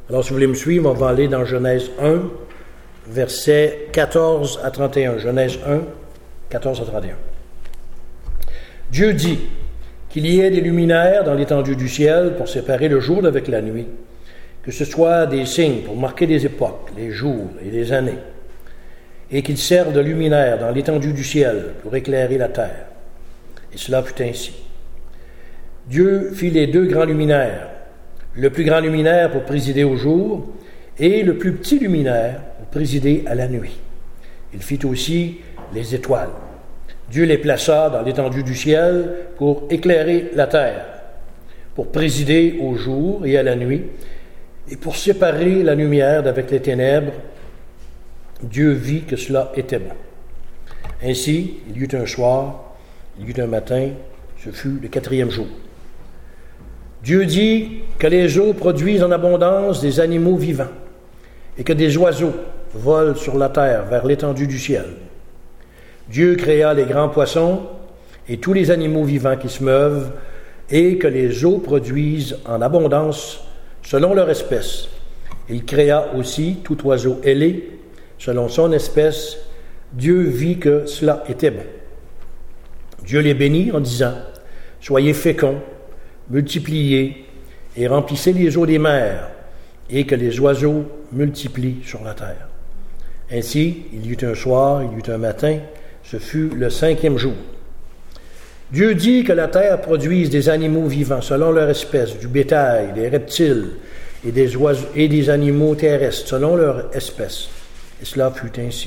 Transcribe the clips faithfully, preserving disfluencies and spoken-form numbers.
Alors, si vous voulez me suivre, on va aller dans Genèse un, versets quatorze à trente et un. Genèse un, quatorze à trente et un. Dieu dit qu'il y ait des luminaires dans l'étendue du ciel pour séparer le jour d'avec la nuit, que ce soit des signes pour marquer les époques, les jours et les années, et qu'ils servent de luminaires dans l'étendue du ciel pour éclairer la terre. Et cela fut ainsi. Dieu fit les deux grands luminaires, le plus grand luminaire pour présider au jour, et le plus petit luminaire pour présider à la nuit. Il fit aussi les étoiles. Dieu les plaça dans l'étendue du ciel pour éclairer la terre, pour présider au jour et à la nuit, et pour séparer la lumière d'avec les ténèbres. Dieu vit que cela était bon. Ainsi, il y eut un soir, il y eut un matin, ce fut le quatrième jour. Dieu dit que les eaux produisent en abondance des animaux vivants, et que des oiseaux volent sur la terre vers l'étendue du ciel. Dieu créa les grands poissons et tous les animaux vivants qui se meuvent, et que les eaux produisent en abondance selon leur espèce. Il créa aussi tout oiseau ailé, selon son espèce. Dieu vit que cela était bon. Dieu les bénit en disant, « Soyez féconds, multipliez et remplissez les eaux des mers, et que les oiseaux multiplient sur la terre. » Ainsi, il y eut un soir, il y eut un matin, ce fut le cinquième jour. Dieu dit que la terre produise des animaux vivants selon leur espèce, du bétail, des reptiles et des oiseaux et des animaux terrestres selon leur espèce. Et cela fut ainsi.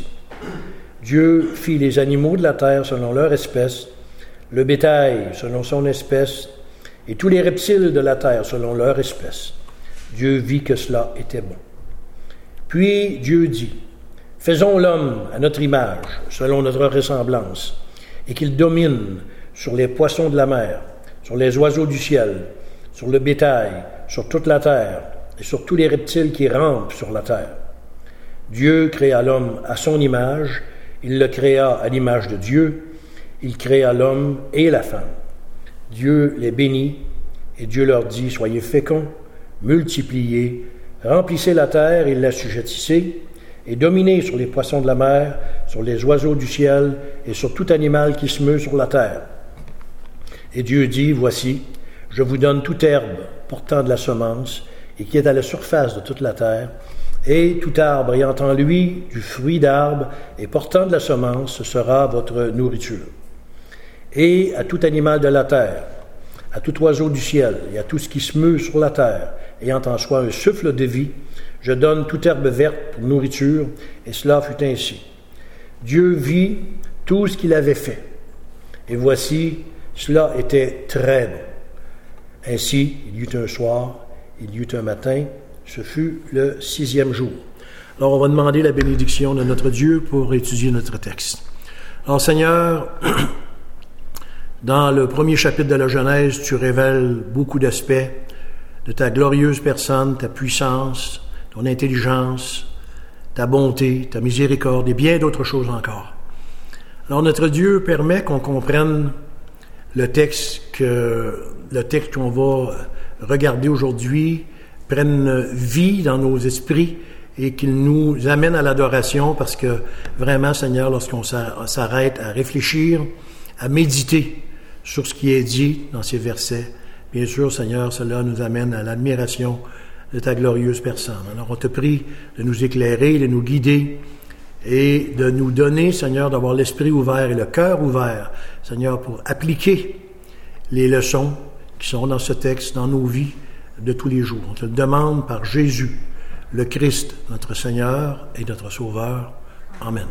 Dieu fit les animaux de la terre selon leur espèce, le bétail selon son espèce, et tous les reptiles de la terre selon leur espèce. Dieu vit que cela était bon. Puis Dieu dit, « Faisons l'homme à notre image, selon notre ressemblance, et qu'il domine sur les poissons de la mer, sur les oiseaux du ciel, sur le bétail, sur toute la terre, et sur tous les reptiles qui rampent sur la terre. » Dieu créa l'homme à son image, il le créa à l'image de Dieu, il créa l'homme et la femme. Dieu les bénit, et Dieu leur dit, « Soyez féconds, multipliez, remplissez la terre et l'assujettissez, et dominez sur les poissons de la mer, sur les oiseaux du ciel, et sur tout animal qui se meut sur la terre. » Et Dieu dit, « Voici, je vous donne toute herbe portant de la semence, et qui est à la surface de toute la terre, et tout arbre ayant en lui du fruit d'arbre et portant de la semence, ce sera votre nourriture. Et à tout animal de la terre, à tout oiseau du ciel, et à tout ce qui se meut sur la terre, ayant en soi un souffle de vie, je donne toute herbe verte pour nourriture, et cela fut ainsi. Dieu vit tout ce qu'il avait fait, et voici, cela était très bon. Ainsi, il y eut un soir, il y eut un matin, ce fut le sixième jour. Alors, on va demander la bénédiction de notre Dieu pour étudier notre texte. Alors, Seigneur, dans le premier chapitre de la Genèse, tu révèles beaucoup d'aspects de ta glorieuse personne, ta puissance, ton intelligence, ta bonté, ta miséricorde et bien d'autres choses encore. Alors, notre Dieu permet qu'on comprenne le texte que le texte qu'on va regarder aujourd'hui prenne vie dans nos esprits et qu'il nous amène à l'adoration parce que vraiment, Seigneur, lorsqu'on s'arrête à réfléchir, à méditer sur ce qui est dit dans ces versets, bien sûr, Seigneur, cela nous amène à l'admiration de ta glorieuse personne. Alors, on te prie de nous éclairer, de nous guider et de nous donner, Seigneur, d'avoir l'esprit ouvert et le cœur ouvert, Seigneur, pour appliquer les leçons qui sont dans ce texte, dans nos vies de tous les jours. On te le demande par Jésus, le Christ, notre Seigneur et notre Sauveur. Amen.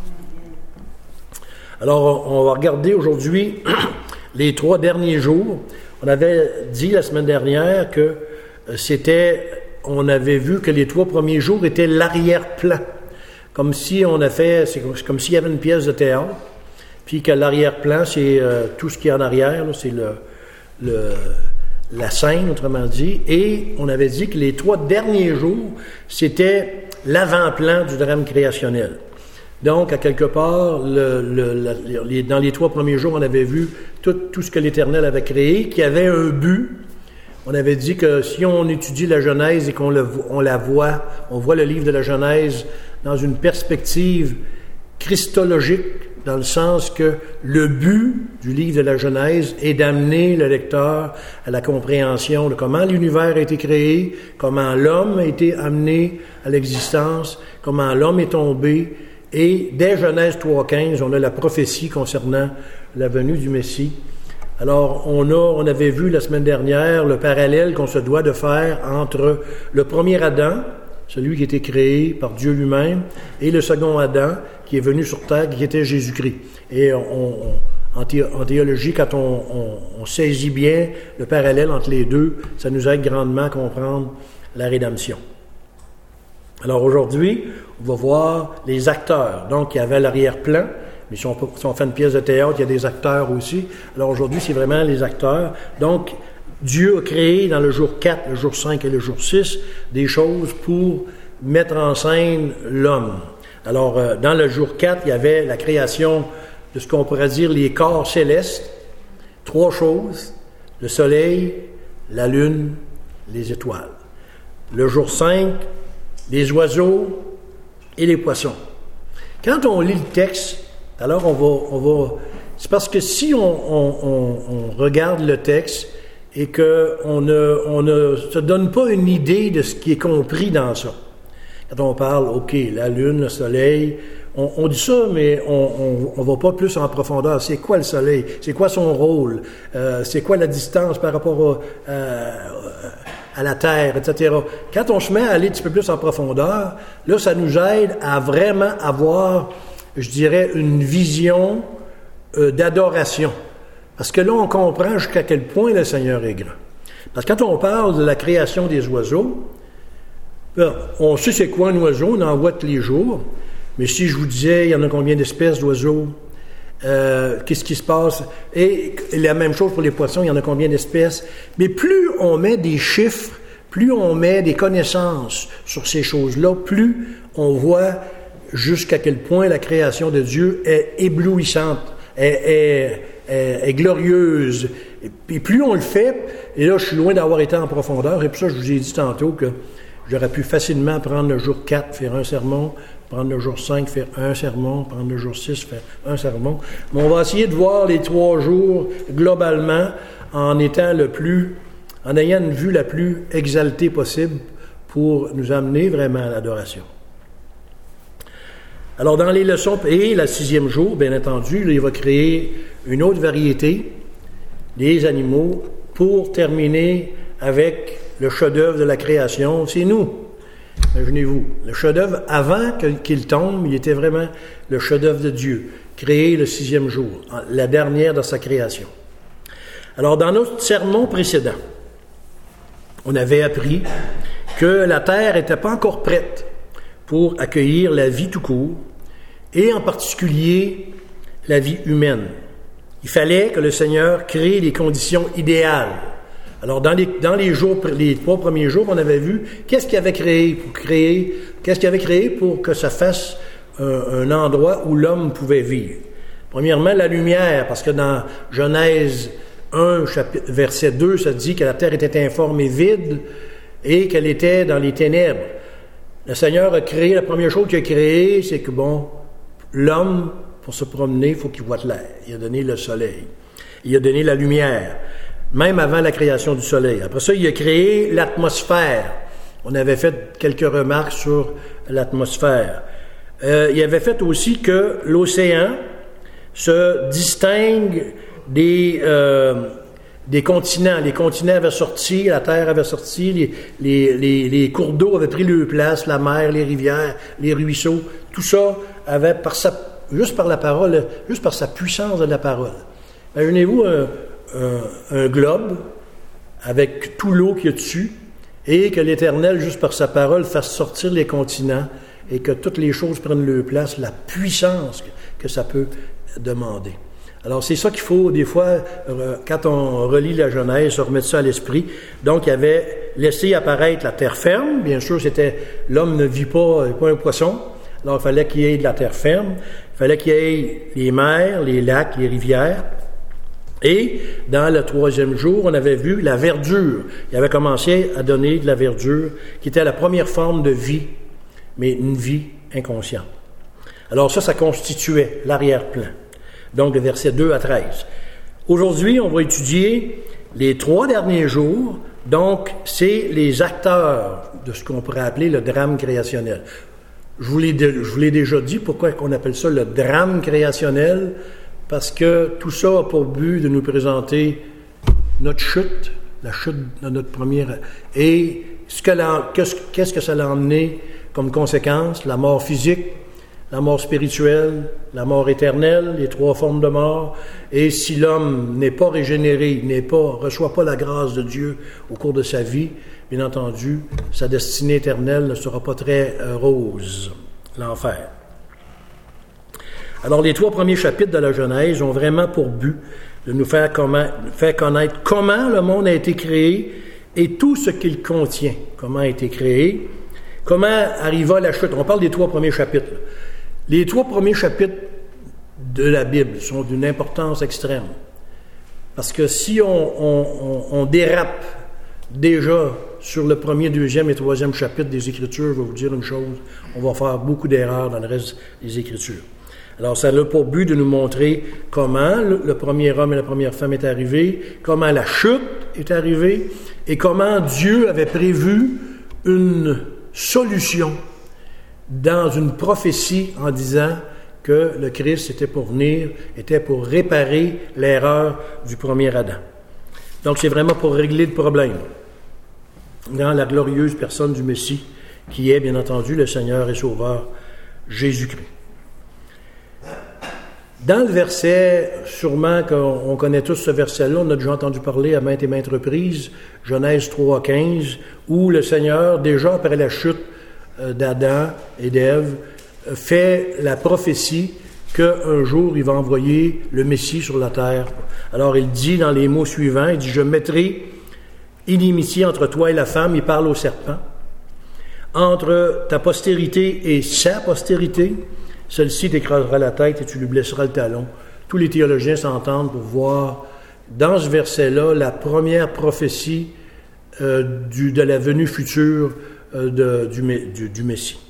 Alors, on va regarder aujourd'hui les trois derniers jours. On avait dit la semaine dernière que c'était, on avait vu que les trois premiers jours étaient l'arrière-plan. Comme si on a fait, c'est comme s'il y avait une pièce de théâtre, puis que l'arrière-plan, c'est euh, tout ce qui est en arrière, là, c'est le, le, la scène, autrement dit. Et on avait dit que les trois derniers jours, c'était l'avant-plan du drame créationnel. Donc, à quelque part, le, le, la, les, dans les trois premiers jours, on avait vu tout, tout ce que l'Éternel avait créé, qui avait un but. On avait dit que si on étudie la Genèse et qu'on le, on la voit, on voit le livre de la Genèse dans une perspective christologique, dans le sens que le but du livre de la Genèse est d'amener le lecteur à la compréhension de comment l'univers a été créé, comment l'homme a été amené à l'existence, comment l'homme est tombé. Et dès Genèse trois quinze, on a la prophétie concernant la venue du Messie. Alors, on a, on avait vu la semaine dernière le parallèle qu'on se doit de faire entre le premier Adam, celui qui a été créé par Dieu lui-même, et le second Adam, qui est venu sur terre, qui était Jésus-Christ. Et on, on, en, thé, en théologie, quand on, on, on saisit bien le parallèle entre les deux, ça nous aide grandement à comprendre la rédemption. Alors aujourd'hui, on va voir les acteurs. Donc, il y avait l'arrière-plan, mais si on, si on fait une pièce de théâtre, il y a des acteurs aussi. Alors aujourd'hui, c'est vraiment les acteurs. Donc, Dieu a créé dans le jour quatre, le jour cinq et le jour six des choses pour mettre en scène l'homme. Alors, euh, dans le jour quatre, il y avait la création de ce qu'on pourrait dire les corps célestes. Trois choses, le soleil, la lune, les étoiles. Le jour cinq, les oiseaux et les poissons. Quand on lit le texte, alors on va... On va c'est parce que si on, on, on, on regarde le texte et qu'on ne, on ne se donne pas une idée de ce qui est compris dans ça. Quand on parle, OK, la lune, le soleil, on, on dit ça, mais on ne va pas plus en profondeur. C'est quoi le soleil? C'est quoi son rôle? Euh, c'est quoi la distance par rapport à, euh, à la Terre, et cetera. Quand on se met à aller un petit peu plus en profondeur, là, ça nous aide à vraiment avoir, je dirais, une vision euh, d'adoration. Parce que là, on comprend jusqu'à quel point le Seigneur est grand. Parce que quand on parle de la création des oiseaux, on sait c'est quoi un oiseau, on en voit tous les jours. Mais si je vous disais, il y en a combien d'espèces d'oiseaux? Euh, qu'est-ce qui se passe? Et la même chose pour les poissons, il y en a combien d'espèces? Mais plus on met des chiffres, plus on met des connaissances sur ces choses-là, plus on voit jusqu'à quel point la création de Dieu est éblouissante, est, est, est, est glorieuse. Et plus on le fait, et là je suis loin d'avoir été en profondeur, et puis ça je vous ai dit tantôt que j'aurais pu facilement prendre le jour quatre, faire un sermon, prendre le jour cinq, faire un sermon, prendre le jour six, faire un sermon. Mais on va essayer de voir les trois jours globalement en étant le plus, en ayant une vue la plus exaltée possible pour nous amener vraiment à l'adoration. Alors dans les leçons, et le sixième jour, bien entendu, là, il va créer une autre variété des animaux pour terminer avec le chef-d'œuvre de la création, c'est nous. Imaginez-vous, le chef-d'œuvre, avant qu'il tombe, il était vraiment le chef-d'œuvre de Dieu, créé le sixième jour, la dernière de sa création. Alors, dans notre sermon précédent, on avait appris que la terre n'était pas encore prête pour accueillir la vie tout court, et en particulier la vie humaine. Il fallait que le Seigneur crée les conditions idéales. Alors, dans les, dans les jours, les trois premiers jours, on avait vu qu'est-ce qu'il avait créé pour créer, qu'est-ce qu'il avait créé pour que ça fasse un, un endroit où l'homme pouvait vivre. Premièrement, la lumière, parce que dans Genèse un, chapitre, verset deux, ça dit que la terre était informe et vide et qu'elle était dans les ténèbres. Le Seigneur a créé, la première chose qu'il a créée, c'est que, bon, l'homme, pour se promener, il faut qu'il voie de l'air. Il a donné le soleil. Il a donné la lumière. Même avant la création du soleil. Après ça, il a créé l'atmosphère. On avait fait quelques remarques sur l'atmosphère. Euh, il avait fait aussi que l'océan se distingue des, euh, des continents. Les continents avaient sorti, la terre avait sorti, les, les, les, les cours d'eau avaient pris leur place, la mer, les rivières, les ruisseaux. Tout ça avait, par sa, juste par la parole, juste par sa puissance de la parole. Imaginez-vous un Un, un globe avec tout l'eau qu'il y a dessus et que l'Éternel, juste par sa parole, fasse sortir les continents et que toutes les choses prennent leur place, la puissance que, que ça peut demander. Alors, c'est ça qu'il faut, des fois, euh, quand on relit la Genèse, se remettre ça à l'esprit. Donc, il avait laissé apparaître la terre ferme. Bien sûr, c'était l'homme ne vit pas, pas un poisson. Alors, il fallait qu'il y ait de la terre ferme. Il fallait qu'il y ait les mers, les lacs, les rivières. Et dans le troisième jour, on avait vu la verdure. Il avait commencé à donner de la verdure, qui était la première forme de vie, mais une vie inconsciente. Alors ça, ça constituait l'arrière-plan. Donc, de versets deux à treize. Aujourd'hui, on va étudier les trois derniers jours. Donc, c'est les acteurs de ce qu'on pourrait appeler le drame créationnel. Je vous l'ai, de, je vous l'ai déjà dit, pourquoi on appelle ça le drame créationnel? Parce que tout ça a pour but de nous présenter notre chute, la chute de notre première... Et ce que la, qu'est-ce, qu'est-ce que ça a emmené comme conséquence? La mort physique, la mort spirituelle, la mort éternelle, les trois formes de mort. Et si l'homme n'est pas régénéré, n'est pas, reçoit pas la grâce de Dieu au cours de sa vie, bien entendu, sa destinée éternelle ne sera pas très euh, rose, l'enfer. Alors, les trois premiers chapitres de la Genèse ont vraiment pour but de nous faire, comment, faire connaître comment le monde a été créé et tout ce qu'il contient, comment a été créé, comment arriva la chute. On parle des trois premiers chapitres. Là. Les trois premiers chapitres de la Bible sont d'une importance extrême. Parce que si on, on, on, on dérape déjà sur le premier, deuxième et troisième chapitre des Écritures, je vais vous dire une chose, on va faire beaucoup d'erreurs dans le reste des Écritures. Alors, ça a pour but de nous montrer comment le, le premier homme et la première femme est arrivé, comment la chute est arrivée, et comment Dieu avait prévu une solution dans une prophétie en disant que le Christ était pour venir, était pour réparer l'erreur du premier Adam. Donc, c'est vraiment pour régler le problème dans la glorieuse personne du Messie, qui est, bien entendu, le Seigneur et Sauveur Jésus-Christ. Dans le verset, sûrement qu'on connaît tous ce verset-là, on a déjà entendu parler à maintes et maintes reprises, Genèse trois, quinze, où le Seigneur, déjà après la chute d'Adam et d'Ève, fait la prophétie qu'un jour il va envoyer le Messie sur la terre. Alors il dit dans les mots suivants, il dit « Je mettrai inimitié entre toi et la femme », il parle au serpent, « entre ta postérité et sa postérité, celle-ci t'écrasera la tête et tu lui blesseras le talon. » Tous les théologiens s'entendent pour voir dans ce verset-là la première prophétie euh, du, de la venue future euh, de, du, du, du Messie.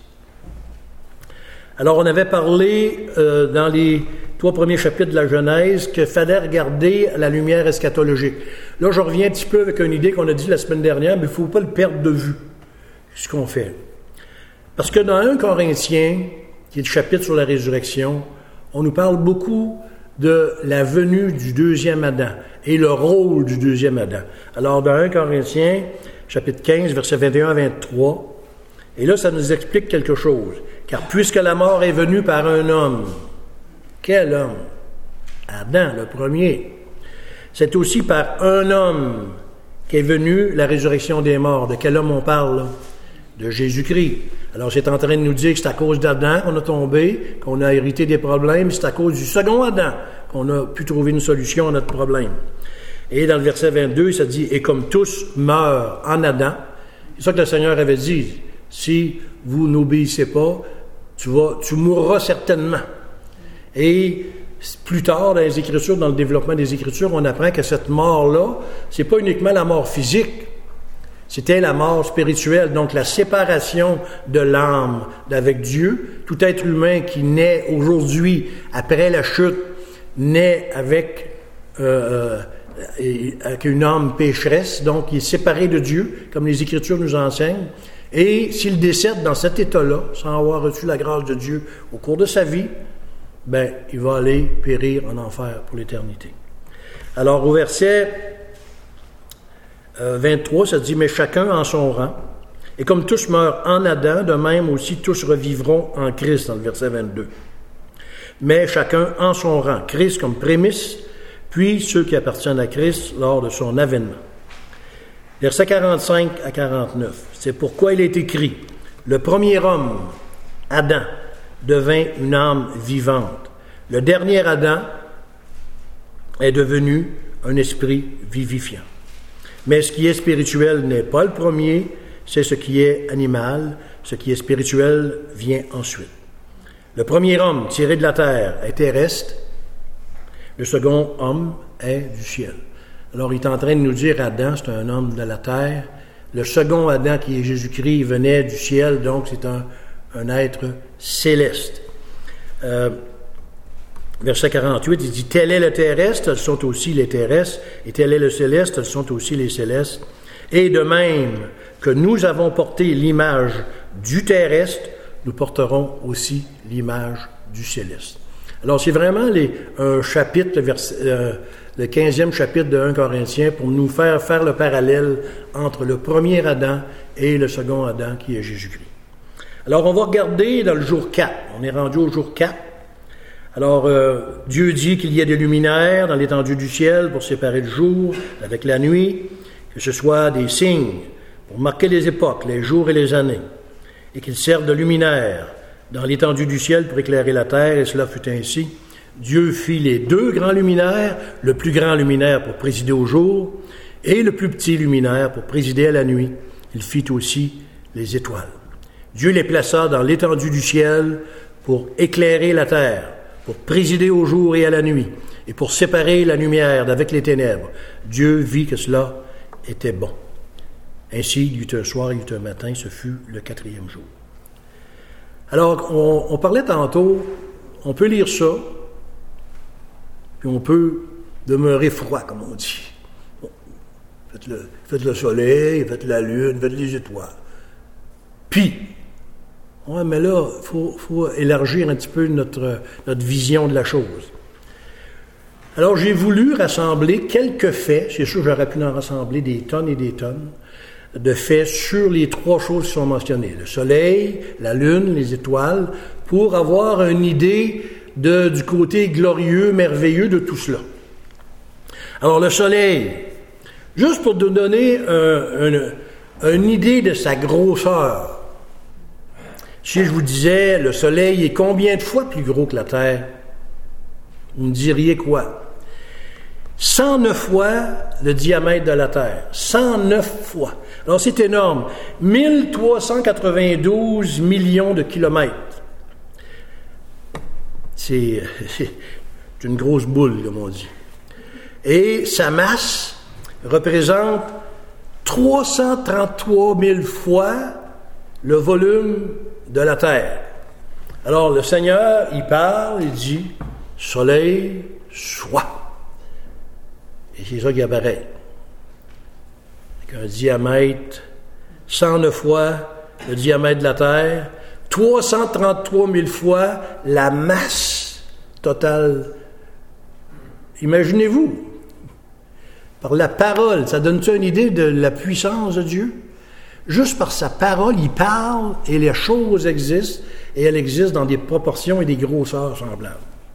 Alors, on avait parlé euh, dans les trois premiers chapitres de la Genèse qu'il fallait regarder la lumière eschatologique. Là, je reviens un petit peu avec une idée qu'on a dit la semaine dernière, mais il ne faut pas le perdre de vue, ce qu'on fait. Parce que dans premier Corinthiens, qui est le chapitre sur la résurrection, on nous parle beaucoup de la venue du deuxième Adam et le rôle du deuxième Adam. Alors, dans premier Corinthiens, chapitre quinze, versets vingt et un à vingt-trois, et là, ça nous explique quelque chose. Car puisque la mort est venue par un homme, quel homme? Adam, le premier. C'est aussi par un homme qu'est venue la résurrection des morts. De quel homme on parle, là? De Jésus-Christ. Alors, c'est en train de nous dire que c'est à cause d'Adam qu'on a tombé, qu'on a hérité des problèmes, c'est à cause du second Adam qu'on a pu trouver une solution à notre problème. Et dans le verset vingt-deux, ça dit « Et comme tous meurent en Adam », c'est ça que le Seigneur avait dit, « Si vous n'obéissez pas, tu vas, tu mourras certainement. » Et plus tard, dans les Écritures, dans le développement des Écritures, on apprend que cette mort-là, c'est pas uniquement la mort physique, c'était la mort spirituelle, donc la séparation de l'âme d'avec Dieu. Tout être humain qui naît aujourd'hui, après la chute, naît avec, euh, avec une âme pécheresse, donc il est séparé de Dieu, comme les Écritures nous enseignent. Et s'il décède dans cet état-là, sans avoir reçu la grâce de Dieu au cours de sa vie, ben, il va aller périr en enfer pour l'éternité. Alors, au verset vingt-trois, ça dit « Mais chacun en son rang, et comme tous meurent en Adam, de même aussi tous revivront en Christ », dans le verset vingt-deux. « Mais chacun en son rang, Christ comme prémisse, puis ceux qui appartiennent à Christ lors de son avènement. » Versets quarante-cinq à quarante-neuf. C'est pourquoi il est écrit « Le premier homme, Adam, devint une âme vivante. Le dernier Adam est devenu un esprit vivifiant. Mais ce qui est spirituel n'est pas le premier, c'est ce qui est animal. Ce qui est spirituel vient ensuite. Le premier homme tiré de la terre est terrestre, Le second homme est du ciel. Alors, il est en train de nous dire, Adam, c'est un homme de la terre. Le second Adam, qui est Jésus-Christ, venait du ciel, donc c'est un, un être céleste. Euh, verset quarante-huit, il dit, « Tel est le terrestre, elles sont aussi les terrestres, et tel est le céleste, elles sont aussi les célestes. Et de même que nous avons porté l'image du terrestre, nous porterons aussi l'image du céleste. » Alors, c'est vraiment les, un chapitre, le, verset, euh, le quinzième chapitre de premier Corinthiens, pour nous faire faire le parallèle entre le premier Adam et le second Adam, qui est Jésus-Christ. Alors, on va regarder dans le jour quatre. On est rendu au jour quatre. Alors, euh, Dieu dit qu'il y ait des luminaires dans l'étendue du ciel pour séparer le jour avec la nuit, que ce soit des signes pour marquer les époques, les jours et les années, et qu'ils servent de luminaires dans l'étendue du ciel pour éclairer la terre, et cela fut ainsi. Dieu fit les deux grands luminaires, le plus grand luminaire pour présider au jour, et le plus petit luminaire pour présider à la nuit. Il fit aussi les étoiles. Dieu les plaça dans l'étendue du ciel pour éclairer la terre, pour présider au jour et à la nuit, et pour séparer la lumière d'avec les ténèbres. Dieu vit que cela était bon. Ainsi, il y eut un soir, il y eut un matin, ce fut le quatrième jour. Alors, on, on parlait tantôt, on peut lire ça, puis on peut demeurer froid, comme on dit. Bon, faites, le, faites le soleil, faites la lune, faites les étoiles. Puis, ouais, mais là, il faut, faut élargir un petit peu notre, notre vision de la chose. Alors, j'ai voulu rassembler quelques faits, c'est sûr j'aurais pu en rassembler des tonnes et des tonnes, de faits sur les trois choses qui sont mentionnées, le soleil, la lune, les étoiles, pour avoir une idée de, du côté glorieux, merveilleux de tout cela. Alors le soleil, juste pour nous donner un, un, une idée de sa grosseur, si je vous disais le soleil est combien de fois plus gros que la Terre, vous me diriez quoi? cent neuf fois le diamètre de la Terre. cent neuf fois. Alors, c'est énorme. mille trois cent quatre-vingt-douze millions de kilomètres. C'est, c'est une grosse boule, comme on dit. Et sa masse représente trois cent trente-trois mille fois le volume de la Terre. Alors, le Seigneur, il parle, il dit, « Soleil, sois ». Et c'est ça qui apparaît. Avec un diamètre cent neuf fois le diamètre de la Terre, trois cent trente-trois mille fois la masse totale. Imaginez-vous, par la parole, ça donne-tu une idée de la puissance de Dieu? Juste par sa parole, il parle et les choses existent, et elles existent dans des proportions et des grosseurs semblables.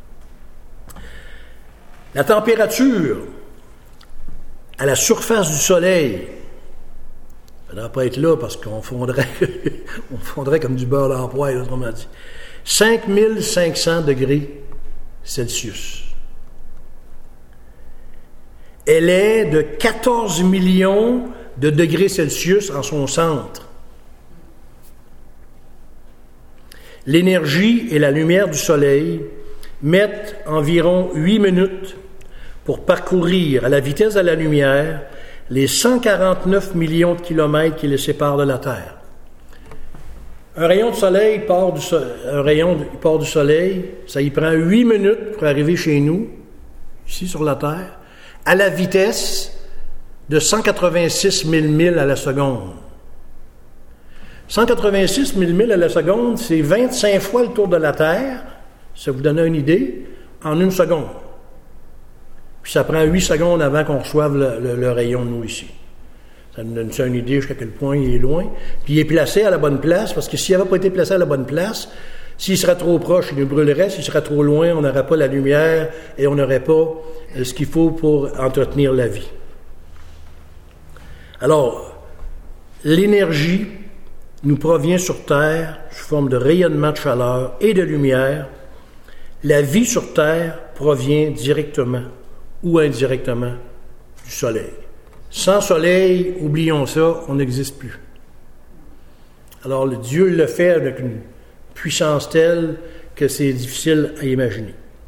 La température à la surface du soleil, ça ne doit pas être là parce qu'on fondrait, on fondrait comme du beurre dans la poêle, autrement dit. cinq mille cinq cents degrés Celsius. Elle est de quatorze millions de degrés Celsius en son centre. L'énergie et la lumière du soleil mettent environ huit minutes pour parcourir à la vitesse de la lumière les cent quarante-neuf millions de kilomètres qui les séparent de la Terre. Un rayon de soleil part du, so- un rayon de, part du soleil, ça y prend huit minutes pour arriver chez nous, ici sur la Terre, à la vitesse de cent quatre-vingt-six mille milles à la seconde. cent quatre-vingt-six mille milles à la seconde, c'est vingt-cinq fois le tour de la Terre, ça vous donne une idée, en une seconde. Puis ça prend huit secondes avant qu'on reçoive le, le, le rayon de nous ici. Ça nous donne ça une idée jusqu'à quel point il est loin. Puis il est placé à la bonne place, parce que s'il n'avait pas été placé à la bonne place, s'il serait trop proche, il nous brûlerait. S'il serait trop loin, on n'aurait pas la lumière et on n'aurait pas ce qu'il faut pour entretenir la vie. Alors, l'énergie nous provient sur Terre sous forme de rayonnement de chaleur et de lumière. La vie sur Terre provient directement ou indirectement du soleil. Sans soleil, oublions ça, on n'existe plus. Alors, le Dieu le fait avec une puissance telle que c'est difficile à imaginer.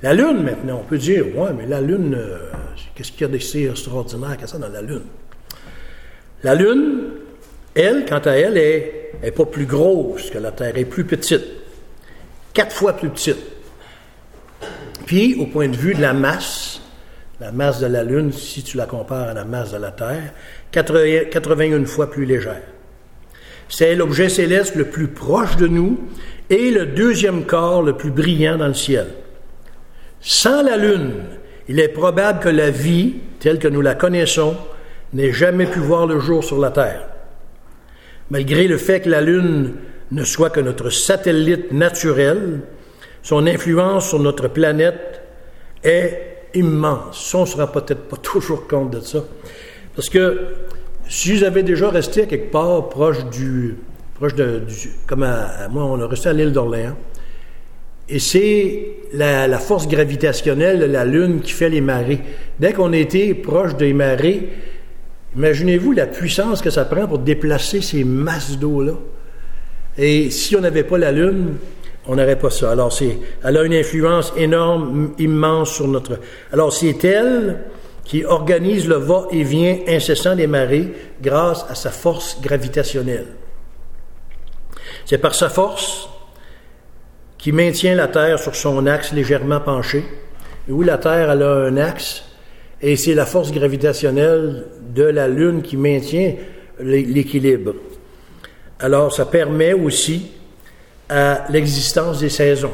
La Lune, maintenant, on peut dire, ouais, mais la Lune, euh, qu'est-ce qu'il y a d'assez extraordinaire qu'à ça dans la Lune? La Lune, elle, quant à elle, est, est pas plus grosse que la Terre, elle est plus petite. Quatre fois plus petite. Puis, au point de vue de la masse, la masse de la Lune, si tu la compares à la masse de la Terre, quatre-vingt-une fois plus légère. C'est l'objet céleste le plus proche de nous et le deuxième corps le plus brillant dans le ciel. Sans la Lune, il est probable que la vie, telle que nous la connaissons, n'ait jamais pu voir le jour sur la Terre. Malgré le fait que la Lune ne soit que notre satellite naturel, son influence sur notre planète est immense. Ça, on ne se rend peut-être pas toujours compte de ça. Parce que si vous avez déjà resté à quelque part proche du... proche de... Du, comme à, à moi, on a resté à l'île d'Orléans, et c'est la, la force gravitationnelle de la Lune qui fait les marées. Dès qu'on était proche des marées, imaginez-vous la puissance que ça prend pour déplacer ces masses d'eau-là. Et si on n'avait pas la Lune, on n'aurait pas ça. Alors, c'est, elle a une influence énorme, immense sur notre... Alors, c'est elle qui organise le va-et-vient incessant des marées grâce à sa force gravitationnelle. C'est par sa force qui maintient la Terre sur son axe légèrement penché. Et où la Terre, elle a un axe, et c'est la force gravitationnelle de la Lune qui maintient l'équilibre. Alors, ça permet aussi à l'existence des saisons.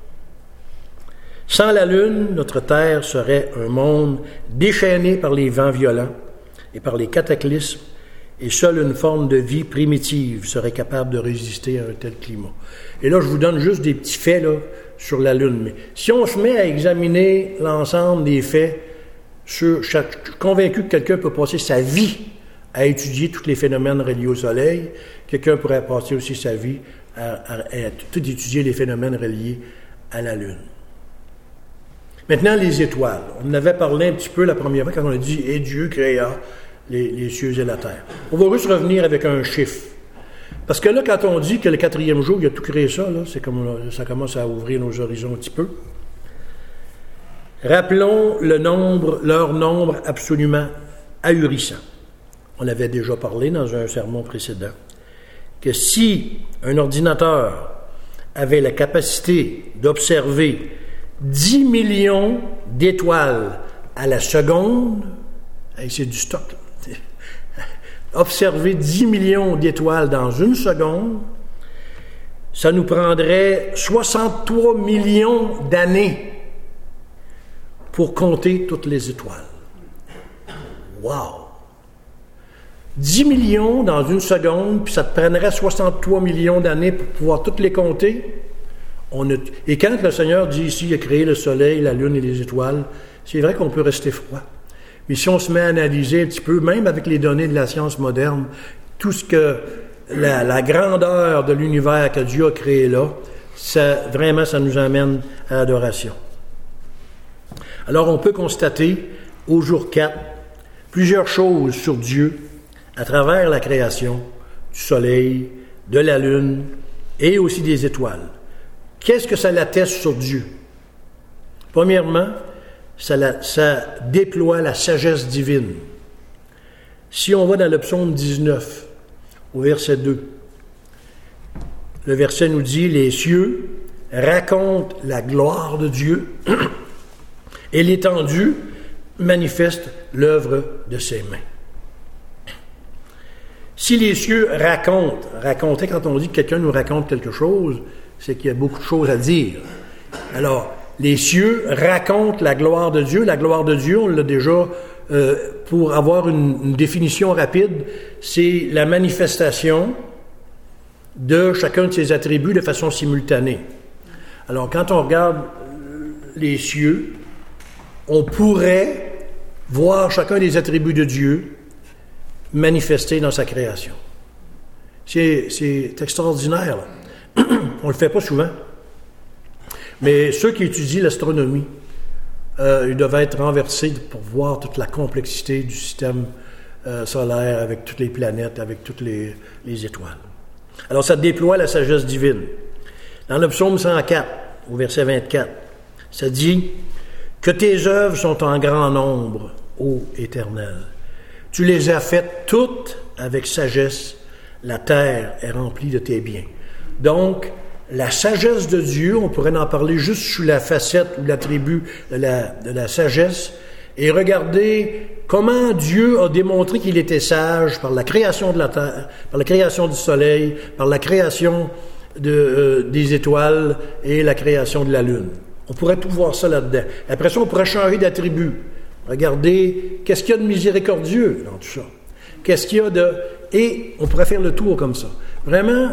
Sans la Lune, notre Terre serait un monde déchaîné par les vents violents et par les cataclysmes, et seule une forme de vie primitive serait capable de résister à un tel climat. Et là, je vous donne juste des petits faits là, sur la Lune. Mais si on se met à examiner l'ensemble des faits, sur chaque, je suis convaincu que quelqu'un peut passer sa vie à étudier tous les phénomènes reliés au Soleil. Quelqu'un pourrait passer aussi sa vie à, à, à tout étudier les phénomènes reliés à la Lune. Maintenant, les étoiles. On en avait parlé un petit peu la première fois quand on a dit « Et Dieu créa les, les cieux et la terre ». On va juste revenir avec un chiffre. Parce que là, quand on dit que le quatrième jour, il a tout créé ça, là, c'est comme ça commence à ouvrir nos horizons un petit peu. Rappelons le nombre, leur nombre absolument ahurissant. On avait déjà parlé dans un sermon précédent que si un ordinateur avait la capacité d'observer dix millions d'étoiles à la seconde, hey, c'est du stock. Observer dix millions d'étoiles dans une seconde, ça nous prendrait soixante-trois millions d'années pour compter toutes les étoiles. Wow! dix millions dans une seconde, puis ça te prendrait soixante-trois millions d'années pour pouvoir toutes les compter. On a, et quand le Seigneur dit ici, il a créé le soleil, la lune et les étoiles, c'est vrai qu'on peut rester froid. Mais si on se met à analyser un petit peu, même avec les données de la science moderne, tout ce que la, la grandeur de l'univers que Dieu a créé là, ça, vraiment, ça nous amène à l'adoration. Alors, on peut constater, au jour quatre, plusieurs choses sur Dieu à travers la création du soleil, de la lune et aussi des étoiles. Qu'est-ce que ça l'atteste sur Dieu? Premièrement, ça, la, ça déploie la sagesse divine. Si on va dans le psaume dix-neuf, au verset deux, le verset nous dit « Les cieux racontent la gloire de Dieu et l'étendue manifeste l'œuvre de ses mains. » Si les cieux racontent, raconter, quand on dit que quelqu'un nous raconte quelque chose, c'est qu'il y a beaucoup de choses à dire. Alors, les cieux racontent la gloire de Dieu. La gloire de Dieu, on l'a déjà, euh, pour avoir une, une définition rapide, c'est la manifestation de chacun de ses attributs de façon simultanée. Alors, quand on regarde les cieux, on pourrait voir chacun des attributs de Dieu manifestés dans sa création. C'est, c'est extraordinaire, là. On ne le fait pas souvent. Mais ceux qui étudient l'astronomie, euh, ils doivent être renversés pour voir toute la complexité du système euh, solaire avec toutes les planètes, avec toutes les, les étoiles. Alors, ça déploie la sagesse divine. Dans le psaume cent quatre, au verset vingt-quatre, Ça dit « Que tes œuvres sont en grand nombre, ô Éternel. Tu les as faites toutes avec sagesse. La terre est remplie de tes biens. » Donc, la sagesse de Dieu, on pourrait en parler juste sous la facette ou l'attribut de la, de la sagesse, et regarder comment Dieu a démontré qu'il était sage par la création de la terre, par la création du soleil, par la création de, euh, des étoiles et la création de la lune. On pourrait tout voir ça là-dedans. Après ça, on pourrait changer d'attribut. Regardez, qu'est-ce qu'il y a de miséricordieux dans tout ça? Qu'est-ce qu'il y a de... Et on pourrait faire le tour comme ça. Vraiment,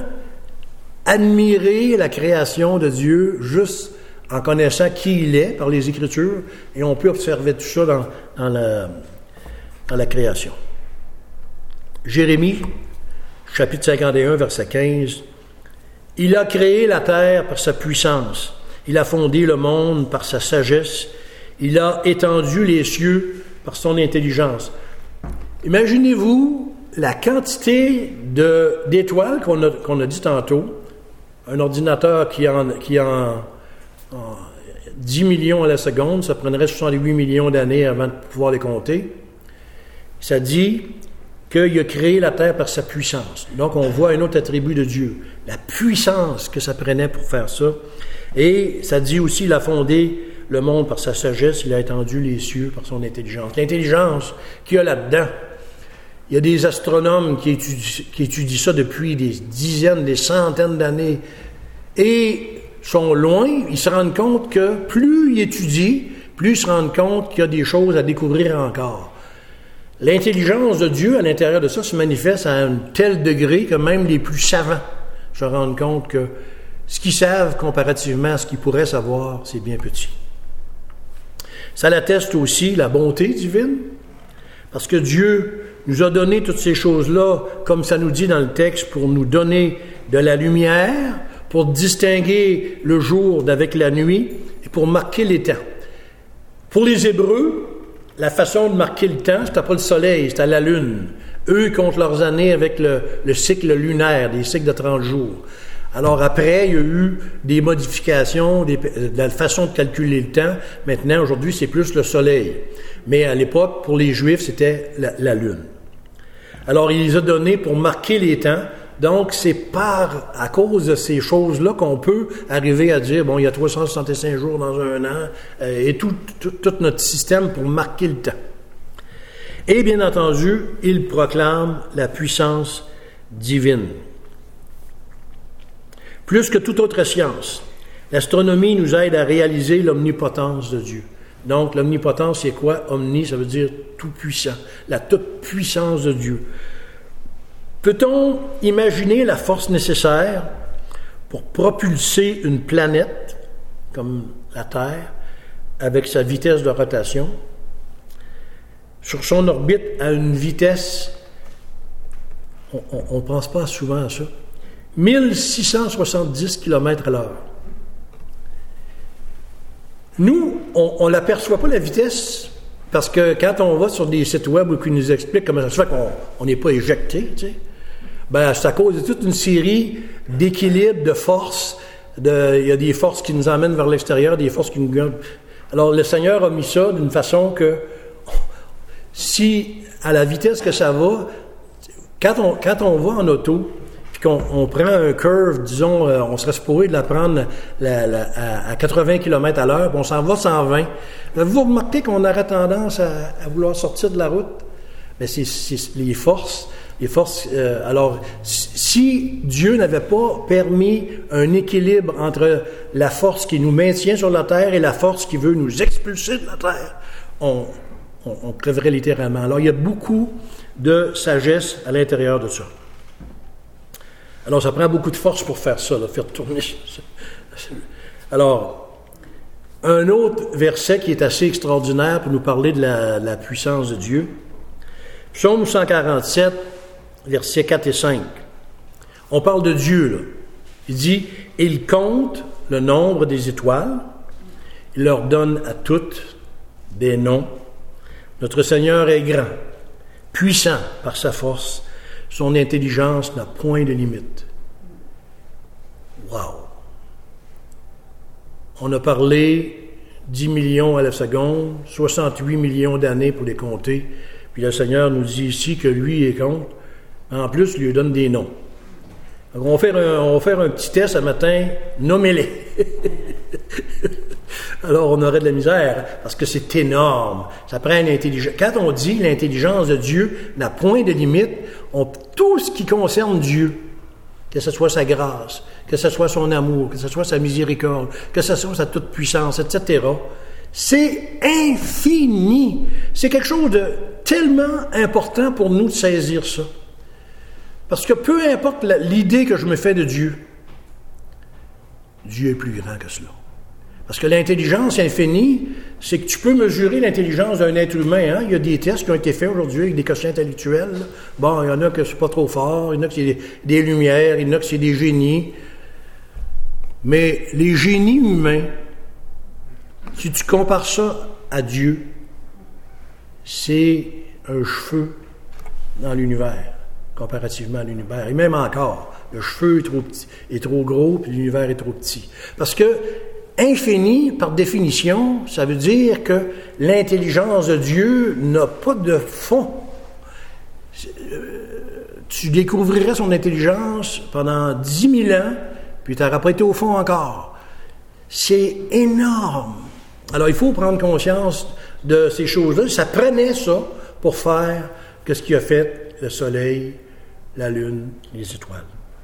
admirer la création de Dieu juste en connaissant qui il est par les Écritures, et on peut observer tout ça dans, dans, la, dans la création. Jérémie, chapitre cinquante et un, verset quinze. « Il a créé la terre par sa puissance. Il a fondé le monde par sa sagesse. Il a étendu les cieux par son intelligence. » Imaginez-vous la quantité de, d'étoiles qu'on a, qu'on a dit tantôt. Un ordinateur qui en, qui en, en dix millions à la seconde, ça prendrait soixante-huit millions d'années avant de pouvoir les compter. Ça dit qu'il a créé la terre par sa puissance. Donc, on voit un autre attribut de Dieu, la puissance que ça prenait pour faire ça. Et ça dit aussi qu'il a fondé le monde par sa sagesse, il a étendu les cieux par son intelligence. L'intelligence qu'il y a là-dedans, il y a des astronomes qui étudient, qui étudient ça depuis des dizaines, des centaines d'années, et sont loin, ils se rendent compte que plus ils étudient, plus ils se rendent compte qu'il y a des choses à découvrir encore. L'intelligence de Dieu à l'intérieur de ça se manifeste à un tel degré que même les plus savants se rendent compte que ce qu'ils savent comparativement à ce qu'ils pourraient savoir, c'est bien petit. Ça l'atteste aussi la bonté divine, parce que Dieu nous a donné toutes ces choses-là, comme ça nous dit dans le texte, pour nous donner de la lumière, pour distinguer le jour d'avec la nuit et pour marquer les temps. Pour les Hébreux, la façon de marquer le temps, c'était pas le soleil, c'était la lune. Eux comptent leurs années avec le, le cycle lunaire, des cycles de trente jours. Alors après, il y a eu des modifications des, de la façon de calculer le temps. Maintenant, aujourd'hui, c'est plus le soleil. Mais à l'époque, pour les Juifs, c'était la, la lune. Alors, il les a donnés pour marquer les temps. Donc, c'est par, à cause de ces choses-là qu'on peut arriver à dire, bon, il y a trois cent soixante-cinq jours dans un an, euh, et tout, tout, tout notre système pour marquer le temps. Et bien entendu, il proclame la puissance divine. Plus que toute autre science, l'astronomie nous aide à réaliser l'omnipotence de Dieu. Donc, l'omnipotence, c'est quoi? Omni, ça veut dire tout-puissant, la toute-puissance de Dieu. Peut-on imaginer la force nécessaire pour propulser une planète, comme la Terre, avec sa vitesse de rotation, sur son orbite à une vitesse, on ne pense pas souvent à ça, mille six cent soixante-dix kilomètres à l'heure. Nous, on ne l'aperçoit pas la vitesse, parce que quand on va sur des sites web où ils nous expliquent comment ça se fait qu'on n'est pas éjecté, tu sais, ben, c'est à cause de toute une série d'équilibres, de forces. De, il y a des forces qui nous emmènent vers l'extérieur, des forces qui nous gardent. Alors, le Seigneur a mis ça d'une façon que, si, à la vitesse que ça va, quand on, quand on va en auto, puis qu'on on prend un curve, disons, euh, on serait supposé de la prendre la, la, à, à quatre-vingts kilomètres à l'heure, puis on s'en va cent vingt. Vous remarquez qu'on aurait tendance à, à vouloir sortir de la route? Mais c'est, c'est les forces. Les forces. Euh, alors, si Dieu n'avait pas permis un équilibre entre la force qui nous maintient sur la terre et la force qui veut nous expulser de la terre, on, on, on crèverait littéralement. Alors, il y a beaucoup de sagesse à l'intérieur de ça. Alors, ça prend beaucoup de force pour faire ça, là, faire tourner. Alors, un autre verset qui est assez extraordinaire pour nous parler de la, la puissance de Dieu. Psaume cent quarante-sept, versets quatre et cinq. On parle de Dieu, là. Il dit, « Il compte le nombre des étoiles, il leur donne à toutes des noms. Notre Seigneur est grand, puissant par sa force. Son intelligence n'a point de limite. » Wow! On a parlé dix millions à la seconde, soixante-huit millions d'années pour les compter. Puis le Seigneur nous dit ici que lui, il compte. En plus, il lui donne des noms. Donc, on va faire un, on va faire un petit test ce matin, nommez-les. Alors, on aurait de la misère, parce que c'est énorme. Ça prend une intelligence. Quand on dit l'intelligence de Dieu n'a point de limite, on, tout ce qui concerne Dieu, que ce soit sa grâce, que ce soit son amour, que ce soit sa miséricorde, que ce soit sa toute-puissance, et cetera, c'est infini. C'est quelque chose de tellement important pour nous de saisir ça. Parce que peu importe la, l'idée que je me fais de Dieu, Dieu est plus grand que cela. Parce que l'intelligence infinie, c'est que tu peux mesurer l'intelligence d'un être humain. Hein? Il y a des tests qui ont été faits aujourd'hui avec des quotients intellectuels. Bon, il y en a que c'est pas trop fort, il y en a que c'est des, des lumières, il y en a que c'est des génies. Mais les génies humains, si tu compares ça à Dieu, c'est un cheveu dans l'univers, comparativement à l'univers. Et même encore, le cheveu est trop petit, est trop gros, puis l'univers est trop petit. Parce que infini, par définition, ça veut dire que l'intelligence de Dieu n'a pas de fond. Tu découvrirais son intelligence pendant dix mille ans, puis tu n'auras pas été au fond encore. C'est énorme. Alors, il faut prendre conscience de ces choses-là. Ça prenait ça pour faire que ce qui a fait le soleil, la lune, les étoiles.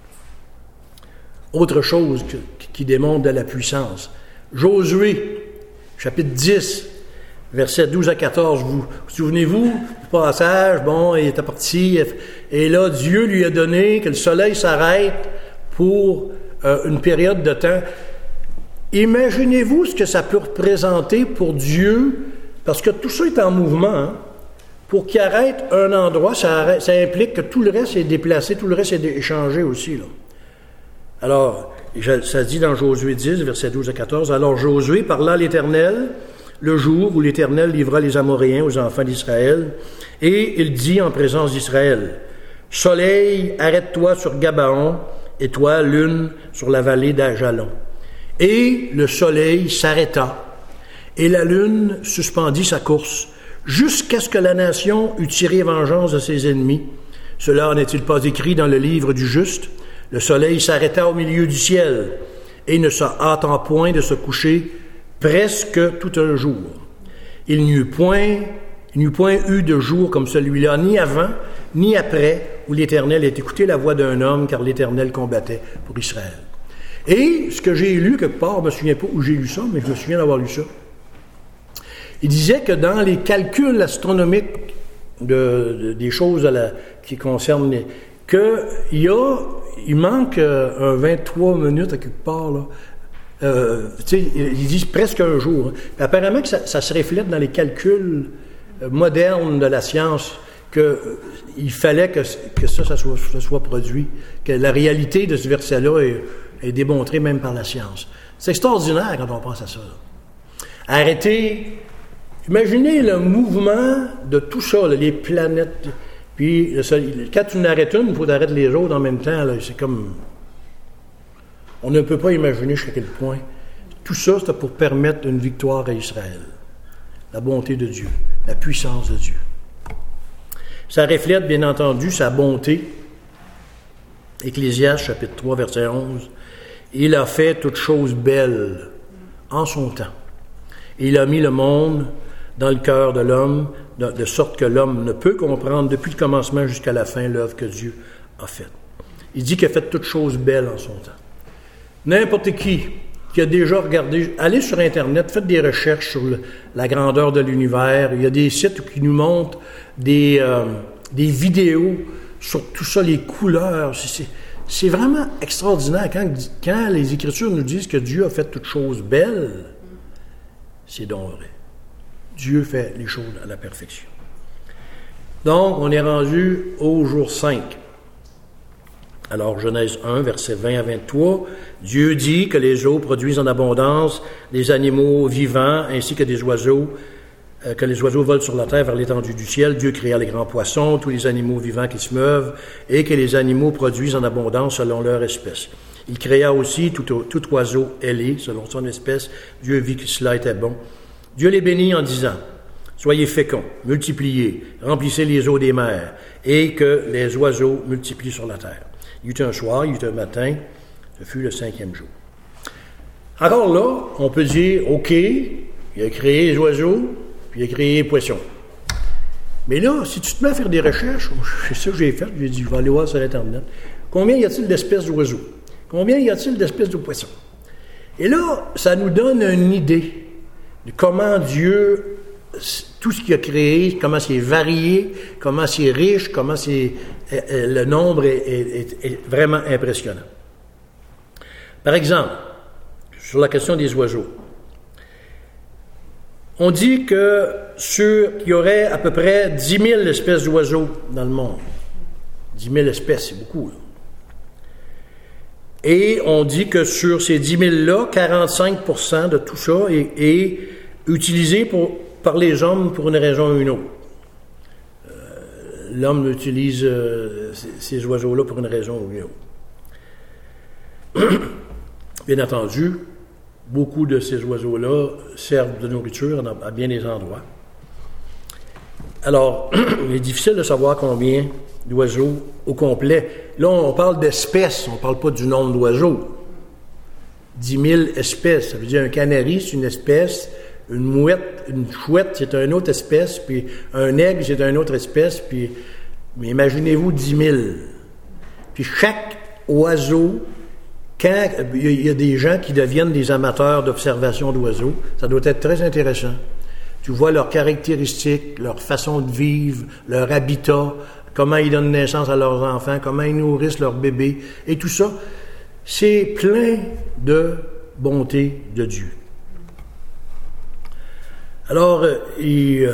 Autre chose que, qui démontre de la puissance. Josué, chapitre dix, versets douze à quatorze. Vous vous souvenez-vous du passage? Bon, il était parti, et là, Dieu lui a donné que le soleil s'arrête pour euh, une période de temps. Imaginez-vous ce que ça peut représenter pour Dieu, parce que tout ça est en mouvement. Hein? Pour qu'il arrête un endroit, ça, arrête, ça implique que tout le reste est déplacé, tout le reste est échangé aussi. Là. Alors, ça dit dans Josué dix, versets douze à quatorze, « Alors Josué parla à l'Éternel le jour où l'Éternel livra les Amoréens aux enfants d'Israël, et il dit en présence d'Israël, « Soleil, arrête-toi sur Gabaon, et toi, lune, sur la vallée d'Ajalon. » Et le soleil s'arrêta, et la lune suspendit sa course, jusqu'à ce que la nation eût tiré vengeance de ses ennemis. Cela n'est-il pas écrit dans le livre du juste? Le soleil s'arrêta au milieu du ciel, et ne se hâtant point de se coucher presque tout un jour. Il n'y eut point, il n'y eut point eu de jour comme celui-là, ni avant, ni après, où l'Éternel ait écouté la voix d'un homme, car l'Éternel combattait pour Israël. Et ce que j'ai lu quelque part, je ne me souviens pas où j'ai lu ça, mais je me souviens d'avoir lu ça. Il disait que dans les calculs astronomiques de, de, des choses à la, qui concernent les, que il y a, il manque euh, un vingt-trois minutes à quelque part là. Euh, tu sais, ils disent presque un jour. Hein. Apparemment que ça, ça se reflète dans les calculs euh, modernes de la science que euh, il fallait que, que ça, ça soit, ça soit produit, que la réalité de ce verset-là est, est démontrée même par la science. C'est extraordinaire quand on pense à ça. Là. Arrêter. Imaginez le mouvement de tout ça, là, les planètes. Puis, le soleil, quand tu n'arrêtes une, il faut arrêter les autres en même temps. Là, c'est comme... On ne peut pas imaginer jusqu'à quel point. Tout ça, c'était pour permettre une victoire à Israël. La bonté de Dieu, la puissance de Dieu. Ça reflète, bien entendu, sa bonté. Ecclésiaste, chapitre trois, verset onze. « Il a fait toutes choses belles en son temps. Il a mis le monde dans le cœur de l'homme, de, de sorte que l'homme ne peut comprendre depuis le commencement jusqu'à la fin l'œuvre que Dieu a faite. » Il dit qu'il a fait toutes choses belles en son temps. N'importe qui qui a déjà regardé, allez sur Internet, faites des recherches sur le, la grandeur de l'univers. Il y a des sites qui nous montrent des, euh, des vidéos sur tout ça, les couleurs. C'est, c'est, c'est vraiment extraordinaire. Quand, quand les Écritures nous disent que Dieu a fait toutes choses belles, c'est donc vrai. Dieu fait les choses à la perfection. Donc, on est rendu au jour cinq. Alors, Genèse un, versets vingt à vingt-trois, Dieu dit que les eaux produisent en abondance des animaux vivants ainsi que des oiseaux, euh, que les oiseaux volent sur la terre vers l'étendue du ciel. Dieu créa les grands poissons, tous les animaux vivants qui se meuvent, et que les animaux produisent en abondance selon leur espèce. Il créa aussi tout, tout oiseau ailé, selon son espèce. Dieu vit que cela était bon. Dieu les bénit en disant, « Soyez féconds, multipliez, remplissez les eaux des mers, et que les oiseaux multiplient sur la terre. » Il y eut un soir, il y eut un matin, ce fut le cinquième jour. Alors là, on peut dire, OK, il a créé les oiseaux, puis il a créé les poissons. Mais là, si tu te mets à faire des recherches, c'est ça que j'ai fait, j'ai dit, je vais aller voir sur Internet, combien y a-t-il d'espèces d'oiseaux? Combien y a-t-il d'espèces de poissons? Et là, ça nous donne une idée de comment Dieu, tout ce qu'il a créé, comment c'est varié, comment c'est riche, comment c'est, le nombre est, est, est vraiment impressionnant. Par exemple, sur la question des oiseaux, on dit que sur, qu'il y aurait à peu près dix mille espèces d'oiseaux dans le monde. dix mille espèces, c'est beaucoup, là. Et on dit que sur ces dix mille-là, quarante-cinq pour cent de tout ça est, est utilisé pour, par les hommes pour une raison ou une autre. Euh, l'homme utilise euh, ces, ces oiseaux-là pour une raison ou une autre. Bien entendu, beaucoup de ces oiseaux-là servent de nourriture à bien des endroits. Alors, il est difficile de savoir combien d'oiseaux au complet. Là, on parle d'espèces, on ne parle pas du nombre d'oiseaux. dix mille espèces, ça veut dire un canari, c'est une espèce, une mouette, une chouette, c'est une autre espèce, puis un aigle, c'est une autre espèce, puis, mais imaginez-vous dix mille. Puis chaque oiseau, quand il y a des gens qui deviennent des amateurs d'observation d'oiseaux, ça doit être très intéressant. Tu vois leurs caractéristiques, leur façon de vivre, leur habitat, comment ils donnent naissance à leurs enfants, comment ils nourrissent leurs bébés, et tout ça, c'est plein de bonté de Dieu. Alors, il,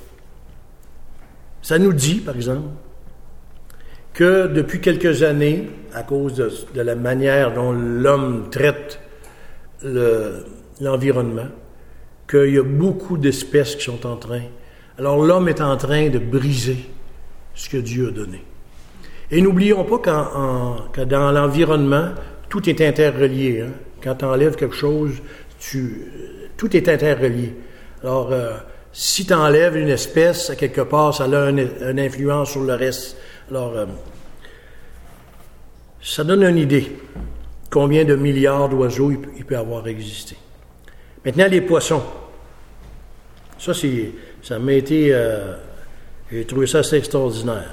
ça nous dit, par exemple, que depuis quelques années, à cause de, de la manière dont l'homme traite le, l'environnement, qu'il y a beaucoup d'espèces qui sont en train. Alors l'homme est en train de briser ce que Dieu a donné. Et n'oublions pas qu'en, en, que dans l'environnement, tout est interrelié. Hein? Quand tu enlèves quelque chose, tu, tout est interrelié. Alors, euh, si tu enlèves une espèce, à quelque part, ça a une, une influence sur le reste. Alors, euh, ça donne une idée combien de milliards d'oiseaux il, il peut avoir existé. Maintenant, les poissons. Ça, c'est, ça m'a été... Euh, j'ai trouvé ça assez extraordinaire.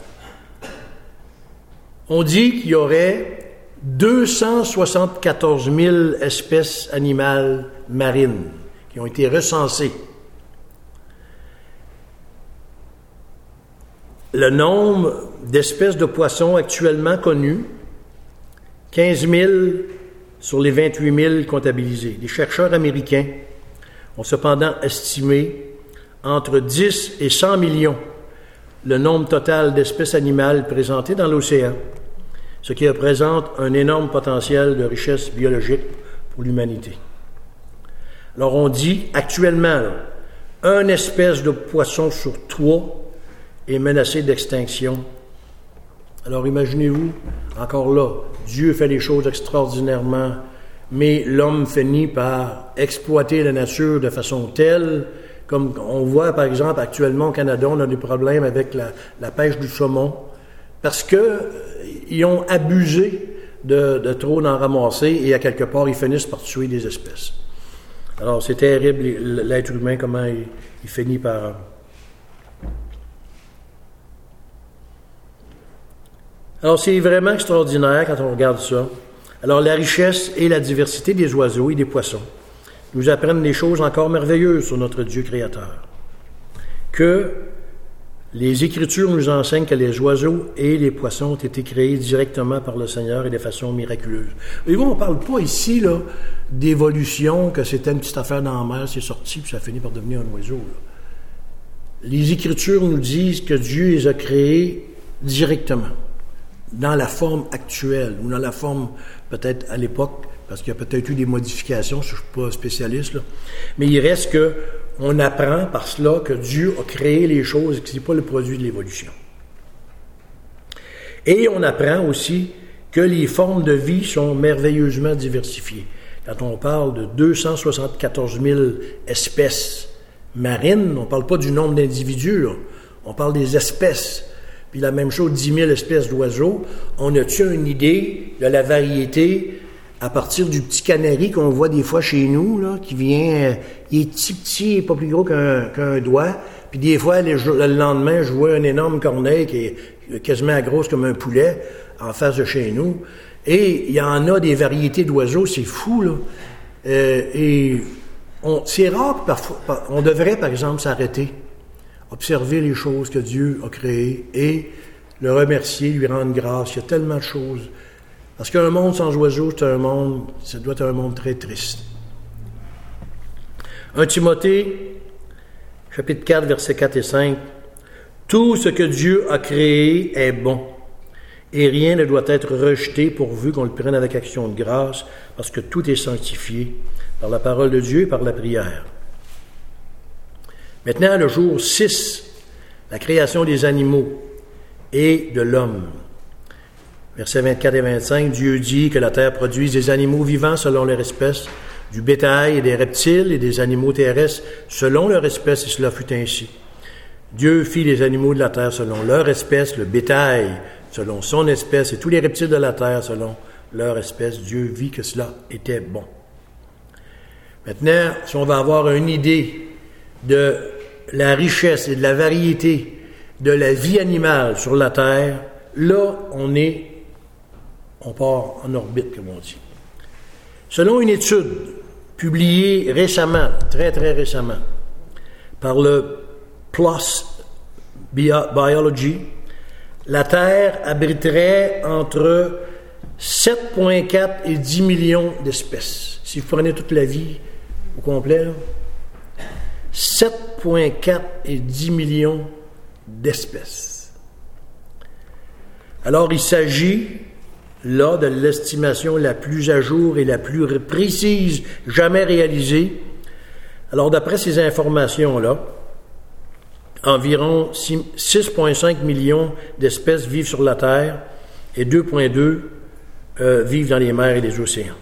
On dit qu'il y aurait deux cent soixante-quatorze mille espèces animales marines qui ont été recensées. Le nombre d'espèces de poissons actuellement connues, quinze mille sur les vingt-huit mille comptabilisés. Les chercheurs américains ont cependant estimé entre dix et cent millions le nombre total d'espèces animales présentées dans l'océan, ce qui représente un énorme potentiel de richesse biologique pour l'humanité. Alors on dit actuellement, là, une espèce de poisson sur trois est menacée d'extinction. Alors imaginez-vous, encore là, Dieu fait les choses extraordinairement, mais l'homme finit par exploiter la nature de façon telle, comme on voit par exemple actuellement au Canada, on a des problèmes avec la, la pêche du saumon, parce qu'ils ont abusé de, de trop d'en ramasser et à quelque part ils finissent par tuer des espèces. Alors c'est terrible l'être humain, comment il, il finit par... Alors, c'est vraiment extraordinaire quand on regarde ça. Alors, la richesse et la diversité des oiseaux et des poissons nous apprennent des choses encore merveilleuses sur notre Dieu créateur. Que les Écritures nous enseignent que les oiseaux et les poissons ont été créés directement par le Seigneur et de façon miraculeuse. Et vous, on ne parle pas ici là, d'évolution, que c'était une petite affaire dans la mer, c'est sorti, puis ça a fini par devenir un oiseau. Là. Les Écritures nous disent que Dieu les a créés directement, dans la forme actuelle, ou dans la forme peut-être à l'époque, parce qu'il y a peut-être eu des modifications, je ne suis pas spécialiste, là. Mais il reste que on apprend par cela que Dieu a créé les choses et que ce n'est pas le produit de l'évolution. Et on apprend aussi que les formes de vie sont merveilleusement diversifiées. Quand on parle de deux cent soixante-quatorze mille espèces marines, on ne parle pas du nombre d'individus, là. On parle des espèces. Puis la même chose, dix mille espèces d'oiseaux. On a-tu une idée de la variété à partir du petit canari qu'on voit des fois chez nous, là, qui vient, euh, il est petit, petit, il est pas plus gros qu'un, qu'un doigt. Puis des fois, les, le lendemain, je vois un énorme corneille qui est quasiment grosse comme un poulet en face de chez nous. Et il y en a des variétés d'oiseaux, c'est fou, là. Euh, et on, c'est rare que parfois, on devrait, par exemple, s'arrêter, observer les choses que Dieu a créées et le remercier, lui rendre grâce. Il y a tellement de choses. Parce qu'un monde sans oiseaux, c'est un monde, ça doit être un monde très triste. un Timothée, chapitre quatre, versets quatre et cinq. « Tout ce que Dieu a créé est bon, et rien ne doit être rejeté pourvu qu'on le prenne avec action de grâce, parce que tout est sanctifié par la parole de Dieu et par la prière. » Maintenant, le jour six, la création des animaux et de l'homme. Versets vingt-quatre et vingt-cinq, Dieu dit que la terre produise des animaux vivants selon leur espèce, du bétail et des reptiles et des animaux terrestres selon leur espèce, et cela fut ainsi. Dieu fit les animaux de la terre selon leur espèce, le bétail selon son espèce et tous les reptiles de la terre selon leur espèce. Dieu vit que cela était bon. Maintenant, si on va avoir une idée de la richesse et de la variété de la vie animale sur la terre, là, on est, on part en orbite, comme on dit. Selon une étude publiée récemment, très très récemment, par le PLOS Biology, la Terre abriterait entre sept virgule quatre et dix millions d'espèces. Si vous prenez toute la vie au complet, là, sept virgule quatre et dix millions d'espèces. Alors, il s'agit là de l'estimation la plus à jour et la plus précise jamais réalisée. Alors, d'après ces informations-là, environ six virgule cinq millions d'espèces vivent sur la Terre et deux virgule deux euh, vivent dans les mers et les océans.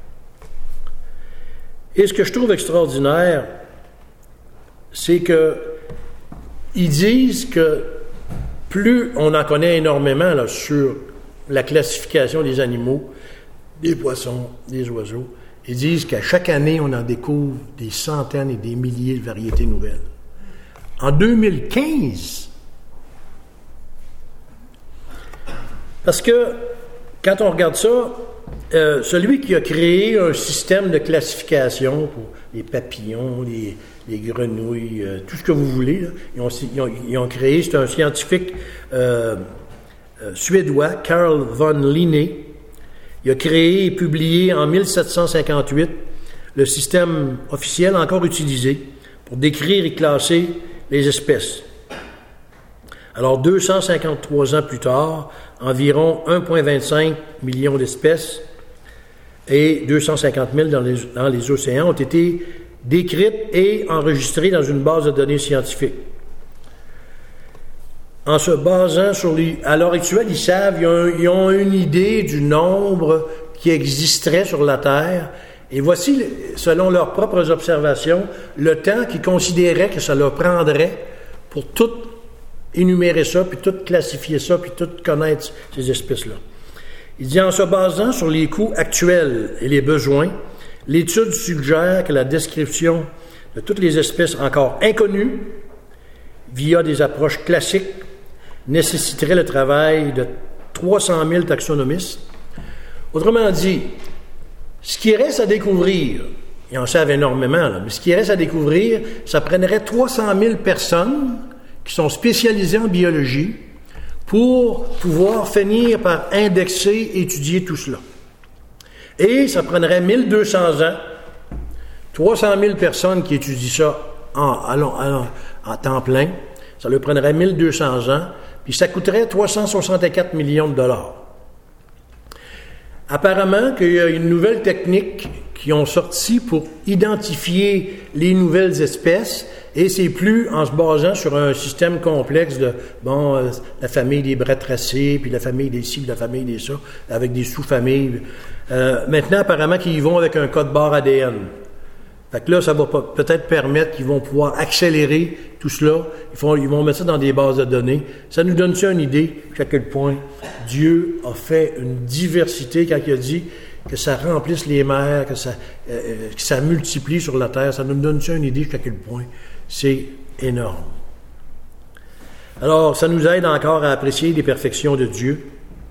Et ce que je trouve extraordinaire, c'est que ils disent que plus on en connaît énormément là, sur la classification des animaux, des poissons, des oiseaux, ils disent qu'à chaque année, on en découvre des centaines et des milliers de variétés nouvelles. En deux mille quinze, parce que quand on regarde ça, euh, celui qui a créé un système de classification pour les papillons, les, les grenouilles, euh, tout ce que vous voulez, là, ils, ont, ils, ont, ils ont créé, c'est un scientifique euh, euh, suédois, Carl von Linné. Il a créé et publié en mille sept cent cinquante-huit le système officiel encore utilisé pour décrire et classer les espèces. Alors, deux cent cinquante-trois ans plus tard, environ un virgule vingt-cinq million d'espèces et deux cent cinquante mille dans les, dans les océans ont été décrites et enregistrées dans une base de données scientifique. En se basant sur les... À l'heure actuelle, ils savent, ils ont, ils ont une idée du nombre qui existerait sur la Terre. Et voici, selon leurs propres observations, le temps qu'ils considéraient que ça leur prendrait pour tout énumérer ça, puis tout classifier ça, puis tout connaître ces espèces-là. Il dit, en se basant sur les coûts actuels et les besoins, l'étude suggère que la description de toutes les espèces encore inconnues, via des approches classiques, nécessiterait le travail de trois cent mille taxonomistes. Autrement dit, ce qui reste à découvrir, ils en savent énormément, là, mais ce qui reste à découvrir, ça prendrait trois cent mille personnes qui sont spécialisées en biologie pour pouvoir finir par indexer et étudier tout cela. Et ça prendrait mille deux cents ans, trois cent mille personnes qui étudient ça en, en, en, en temps plein, ça leur prendrait mille deux cents ans, puis ça coûterait trois cent soixante-quatre millions de dollars. Apparemment qu'il y a une nouvelle technique qui ont sorti pour identifier les nouvelles espèces, et c'est plus en se basant sur un système complexe de, bon, euh, la famille des Bratracées, puis la famille des ci, puis la famille des ça, avec des sous-familles. Euh, maintenant, apparemment, qu'ils vont avec un code barre A D N. Fait que là, ça va peut-être permettre qu'ils vont pouvoir accélérer tout cela. Ils, font, ils vont mettre ça dans des bases de données. Ça nous donne ça une idée à quel point Dieu a fait une diversité quand il a dit que ça remplisse les mers, que ça, euh, que ça multiplie sur la terre. Ça nous donne ça une idée à quel point c'est énorme. Alors, ça nous aide encore à apprécier les perfections de Dieu.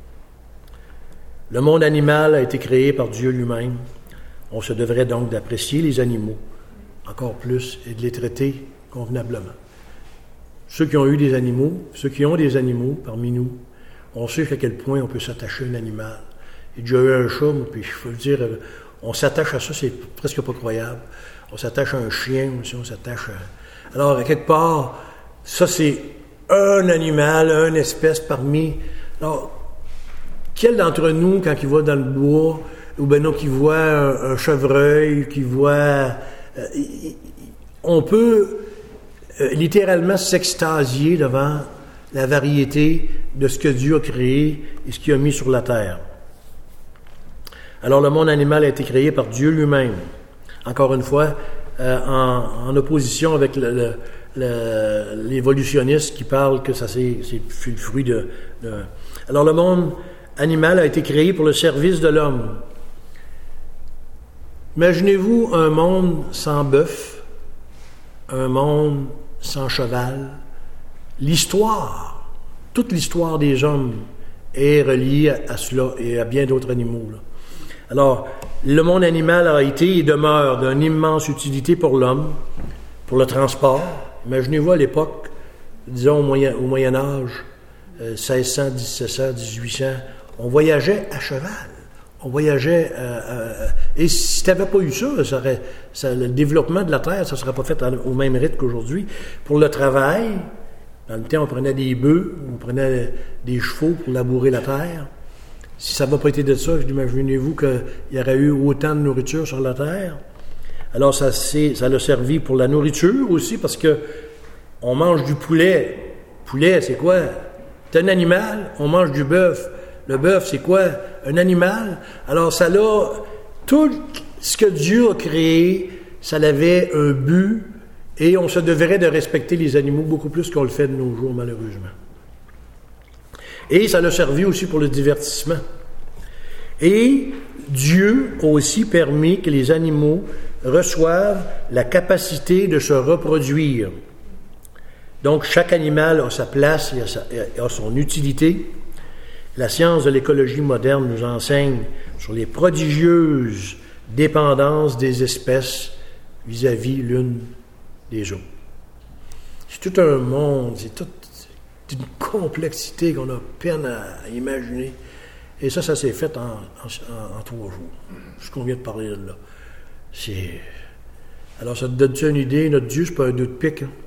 Le monde animal a été créé par Dieu lui-même. On se devrait donc d'apprécier les animaux encore plus et de les traiter convenablement. Ceux qui ont eu des animaux, ceux qui ont des animaux parmi nous, on sait à quel point on peut s'attacher à un animal. J'ai déjà eu un chat, puis il faut le dire, on s'attache à ça, c'est presque pas croyable. On s'attache à un chien aussi, on s'attache à... Alors, à quelque part, ça c'est un animal, une espèce parmi... Alors, quel d'entre nous, quand il va dans le bois, ou bien non, qui voit un, un chevreuil, qui voit... Euh, on peut euh, littéralement s'extasier devant la variété de ce que Dieu a créé et ce qu'il a mis sur la terre. Alors, le monde animal a été créé par Dieu lui-même. Encore une fois, euh, en, en opposition avec le, le, le, l'évolutionniste qui parle que ça c'est, c'est le fruit de, de... Alors, le monde animal a été créé pour le service de l'homme. Imaginez-vous un monde sans bœuf, un monde sans cheval. L'histoire, toute l'histoire des hommes est reliée à, à cela et à bien d'autres animaux, là. Alors, le monde animal a été et demeure d'une immense utilité pour l'homme, pour le transport. Imaginez-vous à l'époque, disons au Moyen, au Moyen Âge, euh, seize cents, dix-sept cents, dix-huit cents, on voyageait à cheval. On voyageait... Euh, euh, et si tu n'avais pas eu ça, ça, aurait, ça, le développement de la Terre, ça ne serait pas fait au même rythme qu'aujourd'hui. Pour le travail, dans le temps, on prenait des bœufs, on prenait des chevaux pour labourer la terre. Si ça n'avait pas été de ça, imaginez-vous qu'il y aurait eu autant de nourriture sur la terre. Alors, ça, c'est, ça l'a servi pour la nourriture aussi, parce que on mange du poulet. Poulet, c'est quoi? C'est un animal. On mange du bœuf. Le bœuf, c'est quoi? Un animal. Alors, ça l'a... Tout ce que Dieu a créé, ça avait un but, et on se devrait de respecter les animaux beaucoup plus qu'on le fait de nos jours, malheureusement. Et ça l'a servi aussi pour le divertissement. Et Dieu a aussi permis que les animaux reçoivent la capacité de se reproduire. Donc, chaque animal a sa place et a, sa, et a son utilité. La science de l'écologie moderne nous enseigne sur les prodigieuses dépendances des espèces vis-à-vis l'une des autres. C'est tout un monde, c'est toute une complexité qu'on a peine à imaginer. Et ça, ça s'est fait en, en, en, en trois jours. Ce qu'on vient de parler là. C'est... Alors, ça te donne-tu une idée? Notre Dieu, c'est pas un deux de pique, hein?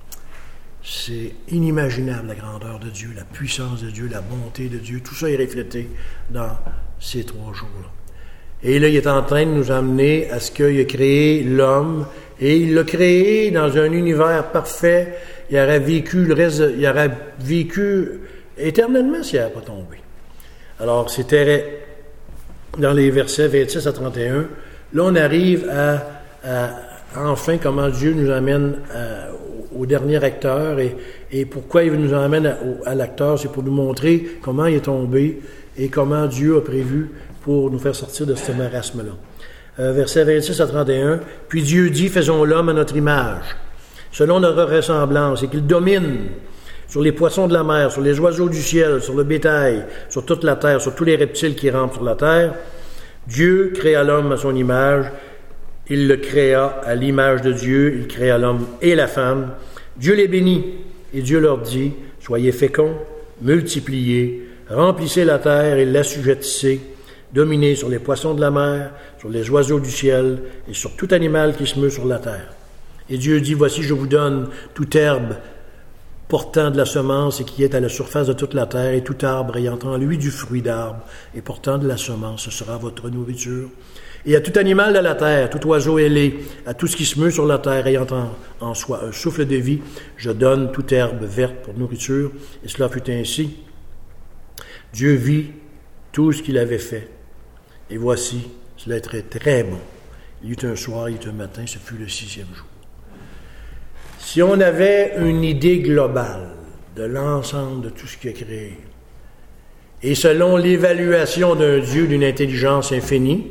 C'est inimaginable, la grandeur de Dieu, la puissance de Dieu, la bonté de Dieu. Tout ça est reflété dans ces trois jours-là. Et là, il est en train de nous amener à ce qu'il a créé l'homme, et il l'a créé dans un univers parfait. Il aurait vécu le reste, de, il aurait vécu éternellement s'il n'avait pas tombé. Alors, c'était dans les versets vingt-six à trente et un. Là, on arrive à, à enfin comment Dieu nous amène à, au dernier acteur, et, et pourquoi il nous emmène à, à l'acteur, c'est pour nous montrer comment il est tombé et comment Dieu a prévu pour nous faire sortir de ce marasme-là. Euh, versets vingt-six à trente et un. « Puis Dieu dit, faisons l'homme à notre image, selon notre ressemblance, et qu'il domine sur les poissons de la mer, sur les oiseaux du ciel, sur le bétail, sur toute la terre, sur tous les reptiles qui rampent sur la terre. Dieu créa l'homme à son image, il le créa à l'image de Dieu, il créa l'homme et la femme. Dieu les bénit, et Dieu leur dit, soyez féconds, multipliez, remplissez la terre et l'assujettissez, dominez sur les poissons de la mer, sur les oiseaux du ciel, et sur tout animal qui se meut sur la terre. Et Dieu dit, voici, je vous donne toute herbe portant de la semence et qui est à la surface de toute la terre, et tout arbre ayant en lui du fruit d'arbre et portant de la semence, ce sera votre nourriture. Et à tout animal de la terre, tout oiseau ailé, à tout ce qui se meut sur la terre, ayant en, en soi un souffle de vie, je donne toute herbe verte pour nourriture. Et cela fut ainsi. Dieu vit tout ce qu'il avait fait. Et voici, cela était très, très bon. Il y eut un soir, il y eut un matin, ce fut le sixième jour. Si on avait une idée globale de l'ensemble de tout ce qu'il a créé, et selon l'évaluation d'un Dieu d'une intelligence infinie,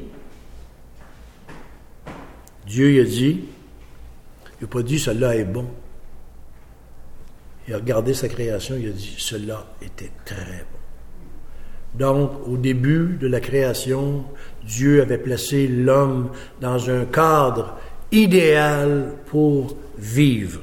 Dieu il a dit, il n'a pas dit « cela est bon ». Il a regardé sa création, il a dit « cela était très bon ». Donc, au début de la création, Dieu avait placé l'homme dans un cadre idéal pour vivre.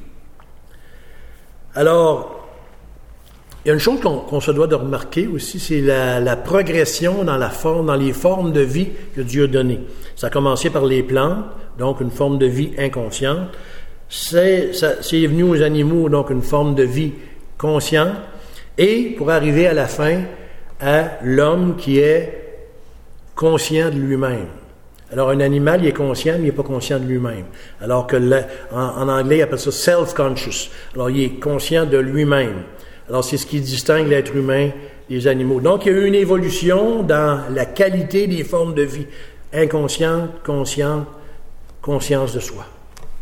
Alors, il y a une chose qu'on, qu'on se doit de remarquer aussi, c'est la, la progression dans la forme, dans les formes de vie que Dieu a données. Ça a commencé par les plantes, donc une forme de vie inconsciente. C'est, ça, c'est venu aux animaux, donc une forme de vie consciente. Et pour arriver à la fin, à l'homme qui est conscient de lui-même. Alors, un animal, il est conscient, mais il n'est pas conscient de lui-même. Alors que, le, en, en anglais, il appelle ça self-conscious. Alors, il est conscient de lui-même. Alors, c'est ce qui distingue l'être humain des animaux. Donc, il y a eu une évolution dans la qualité des formes de vie. Inconsciente, consciente, conscience de soi.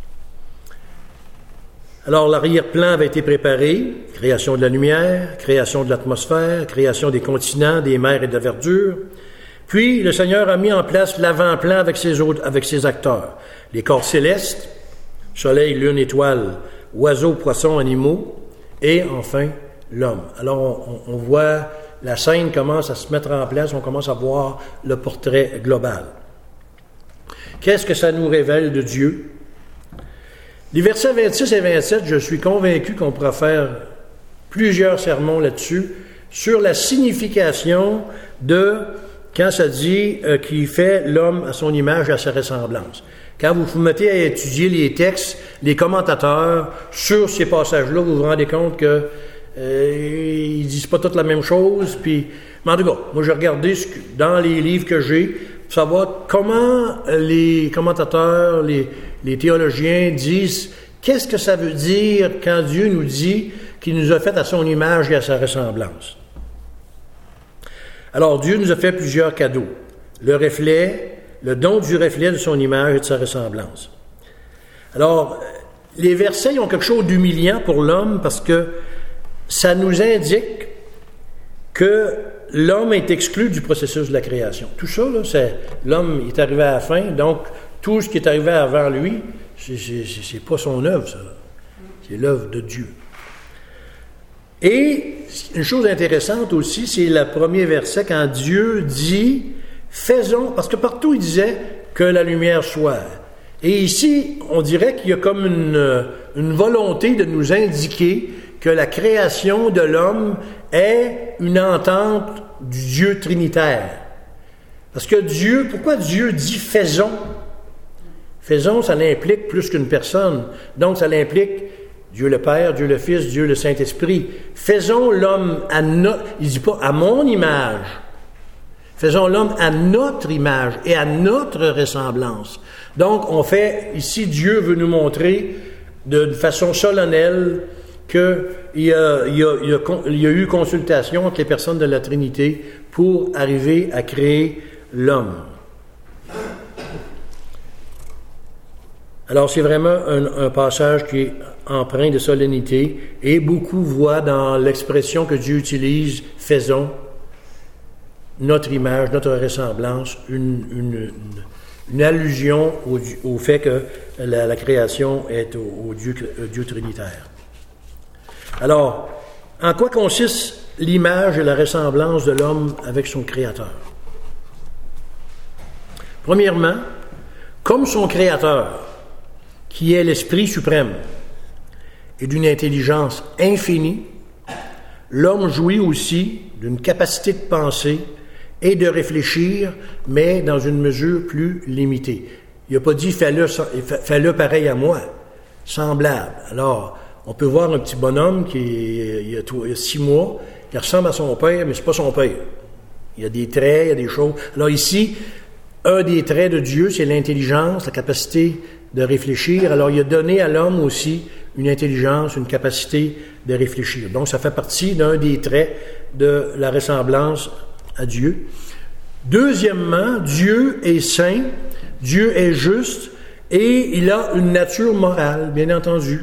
Alors, l'arrière-plan avait été préparé. Création de la lumière, création de l'atmosphère, création des continents, des mers et de la verdure. Puis, le Seigneur a mis en place l'avant-plan avec ses autres, avec ses acteurs. Les corps célestes, soleil, lune, étoiles, oiseaux, poissons, animaux, et enfin, l'homme. Alors, on, on voit, la scène commence à se mettre en place, on commence à voir le portrait global. Qu'est-ce que ça nous révèle de Dieu? Les versets vingt-six et vingt-sept, je suis convaincu qu'on pourra faire plusieurs sermons là-dessus, sur la signification de, quand ça dit euh, qu'il fait l'homme à son image et à sa ressemblance. Quand vous vous mettez à étudier les textes, les commentateurs, sur ces passages-là, vous vous rendez compte que euh, ils disent pas toutes la même chose, puis, mais en tout cas, moi j'ai regardé ce que, dans les livres que j'ai, pour savoir comment les commentateurs, les, les théologiens disent qu'est-ce que ça veut dire quand Dieu nous dit qu'il nous a fait à son image et à sa ressemblance. Alors, Dieu nous a fait plusieurs cadeaux. Le reflet, le don du reflet de son image et de sa ressemblance. Alors, les versets ont quelque chose d'humiliant pour l'homme parce que ça nous indique que l'homme est exclu du processus de la création. Tout ça, là, c'est l'homme est arrivé à la fin, donc tout ce qui est arrivé avant lui, c'est, c'est, c'est pas son œuvre, ça. C'est l'œuvre de Dieu. Et une chose intéressante aussi, c'est le premier verset quand Dieu dit « faisons », parce que partout il disait que la lumière soit. Et ici, on dirait qu'il y a comme une, une volonté de nous indiquer que la création de l'homme est une entente du Dieu trinitaire. Parce que Dieu, pourquoi Dieu dit « faisons » ? Faisons, ça l'implique plus qu'une personne. Donc, ça l'implique Dieu le Père, Dieu le Fils, Dieu le Saint-Esprit. Faisons l'homme à notre... Il ne dit pas « à mon image ». Faisons l'homme à notre image et à notre ressemblance. Donc, on fait... Ici, Dieu veut nous montrer de façon solennelle qu'il y a, il y a, il y a, il y a eu consultation entre les personnes de la Trinité pour arriver à créer l'homme. Alors, c'est vraiment un, un passage qui est empreint de solennité et beaucoup voient dans l'expression que Dieu utilise « faisons » notre image, notre ressemblance, une, une, une, une allusion au, au fait que la, la création est au, au, Dieu, au Dieu trinitaire. Alors, en quoi consiste l'image et la ressemblance de l'homme avec son Créateur? Premièrement, comme son Créateur, qui est l'Esprit suprême et d'une intelligence infinie, l'homme jouit aussi d'une capacité de penser et de réfléchir, mais dans une mesure plus limitée. Il n'a pas dit « fais-le, fais-le pareil à moi », semblable. Alors, On peut voir un petit bonhomme qui est, il, a, il a six mois, qui ressemble à son père, mais c'est pas son père. Il y a des traits, il y a des choses. Alors ici, un des traits de Dieu, c'est l'intelligence, la capacité de réfléchir. Alors il a donné à l'homme aussi une intelligence, une capacité de réfléchir. Donc ça fait partie d'un des traits de la ressemblance à Dieu. Deuxièmement, Dieu est saint, Dieu est juste, et il a une nature morale, bien entendu.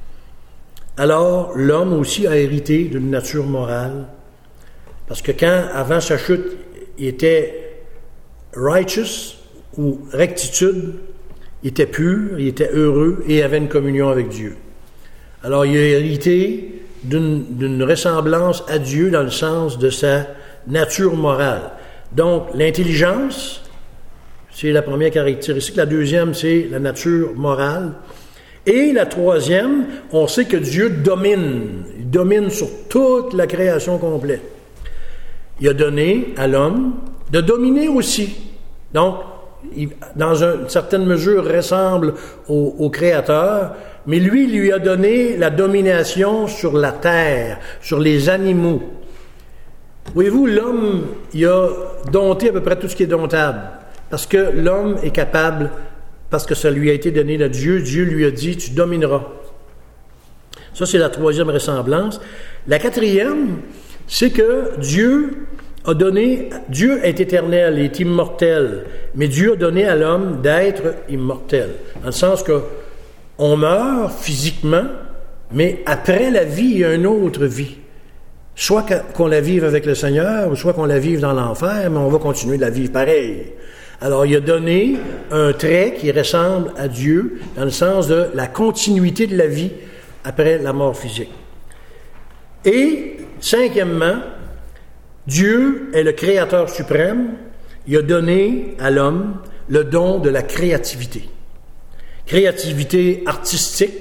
Alors, l'homme aussi a hérité d'une nature morale. Parce que quand, avant sa chute, il était righteous, ou rectitude, il était pur, il était heureux, et avait une communion avec Dieu. Alors, il a hérité d'une, d'une ressemblance à Dieu dans le sens de sa nature morale. Donc, l'intelligence, c'est la première caractéristique. La deuxième, c'est la nature morale. Et la troisième, on sait que Dieu domine. Il domine sur toute la création complète. Il a donné à l'homme de dominer aussi. Donc, il, dans une certaine mesure, ressemble au, au Créateur, mais lui, il lui a donné la domination sur la terre, sur les animaux. Voyez-vous, l'homme, il a dompté à peu près tout ce qui est domptable. Parce que l'homme est capable, parce que ça lui a été donné de Dieu, Dieu lui a dit, tu domineras. Ça, c'est la troisième ressemblance. La quatrième, c'est que Dieu a donné, Dieu est éternel, est immortel, mais Dieu a donné à l'homme d'être immortel. Dans le sens que on meurt physiquement, mais après la vie, il y a une autre vie. Soit qu'on la vive avec le Seigneur, ou soit qu'on la vive dans l'enfer, mais on va continuer de la vivre pareil. Alors, il a donné un trait qui ressemble à Dieu, dans le sens de la continuité de la vie après la mort physique. Et, cinquièmement, Dieu est le Créateur suprême. Il a donné à l'homme le don de la créativité. Créativité artistique,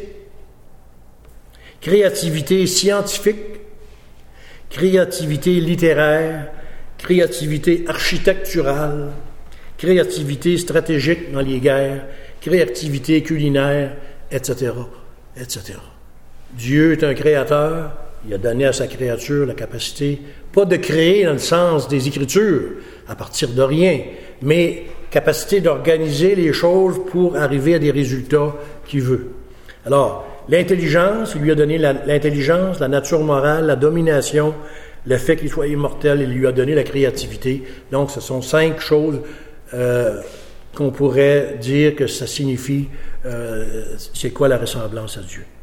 créativité scientifique, créativité littéraire, créativité architecturale, créativité stratégique dans les guerres, créativité culinaire, et cetera, et cetera. Dieu est un créateur, il a donné à sa créature la capacité, pas de créer dans le sens des Écritures, à partir de rien, mais capacité d'organiser les choses pour arriver à des résultats qu'il veut. Alors, l'intelligence, il lui a donné la, l'intelligence, la nature morale, la domination, le fait qu'il soit immortel, il lui a donné la créativité. Donc, ce sont cinq choses euh, qu'on pourrait dire que ça signifie euh, c'est quoi la ressemblance à Dieu.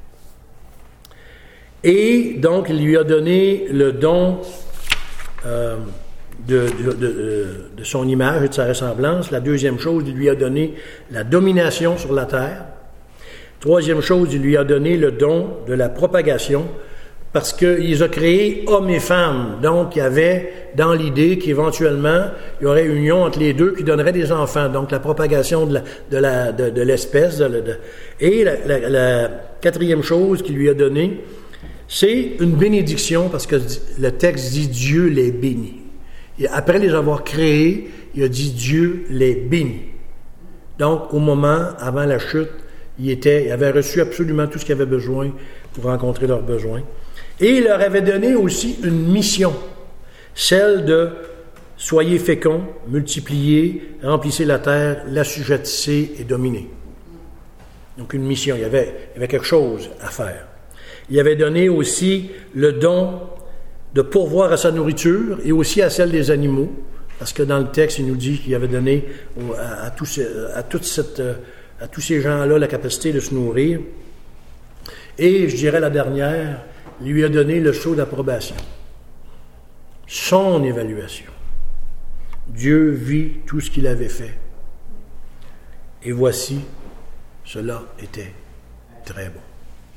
Et donc, il lui a donné le don euh, de, de, de, de son image et de sa ressemblance. La deuxième chose, il lui a donné la domination sur la terre. Troisième chose, il lui a donné le don de la propagation, parce qu'il les a créés hommes et femmes. Donc, il y avait dans l'idée qu'éventuellement, il y aurait une union entre les deux qui donnerait des enfants. Donc, la propagation de, la, de, la, de, de l'espèce. De, de, et la, la, la quatrième chose qu'il lui a donnée, c'est une bénédiction, parce que le texte dit « Dieu les bénit ». Et après les avoir créés, il a dit « Dieu les bénit ». Donc, au moment, avant la chute, il, était, il avait reçu absolument tout ce qu'il avait besoin pour rencontrer leurs besoins. Et il leur avait donné aussi une mission, celle de « Soyez féconds, multipliez, remplissez la terre, l'assujettissez et dominez ». Donc une mission, il y avait, il y avait quelque chose à faire. Il avait donné aussi le don de pourvoir à sa nourriture et aussi à celle des animaux, parce que dans le texte, il nous dit qu'il avait donné à, à, tous, à, toute cette, à tous ces gens-là la capacité de se nourrir. Et je dirais la dernière, il lui a donné le sceau d'approbation, son évaluation. Dieu vit tout ce qu'il avait fait. Et voici, cela était très bon.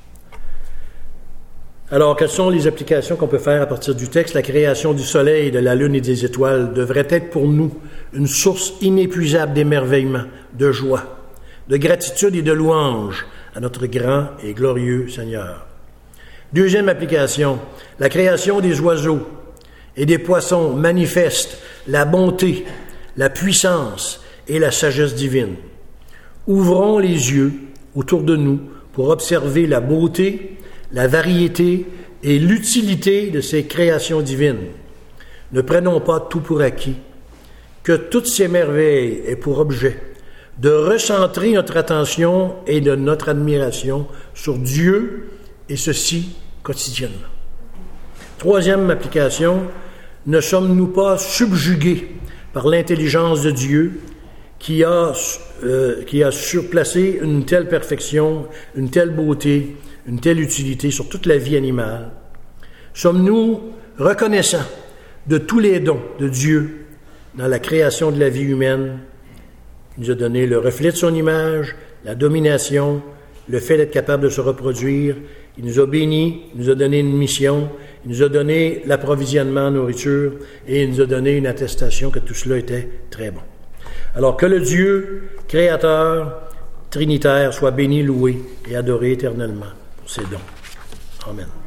Alors, quelles sont les applications qu'on peut faire à partir du texte? La création du soleil, de la lune et des étoiles devrait être pour nous une source inépuisable d'émerveillement, de joie, de gratitude et de louange à notre grand et glorieux Seigneur. Deuxième application, la création des oiseaux et des poissons manifeste la bonté, la puissance et la sagesse divine. Ouvrons les yeux autour de nous pour observer la beauté, la variété et l'utilité de ces créations divines. Ne prenons pas tout pour acquis, que toutes ces merveilles aient pour objet de recentrer notre attention et de notre admiration sur Dieu, et ceci quotidiennement. Troisième application, ne sommes-nous pas subjugués par l'intelligence de Dieu qui a, euh, qui a surplacé une telle perfection, une telle beauté, une telle utilité sur toute la vie animale? Sommes-nous reconnaissants de tous les dons de Dieu dans la création de la vie humaine? Il nous a donné le reflet de son image, la domination, le fait d'être capable de se reproduire. Il nous a bénis, il nous a donné une mission, il nous a donné l'approvisionnement en nourriture et il nous a donné une attestation que tout cela était très bon. Alors que le Dieu créateur, trinitaire, soit béni, loué et adoré éternellement pour ses dons. Amen.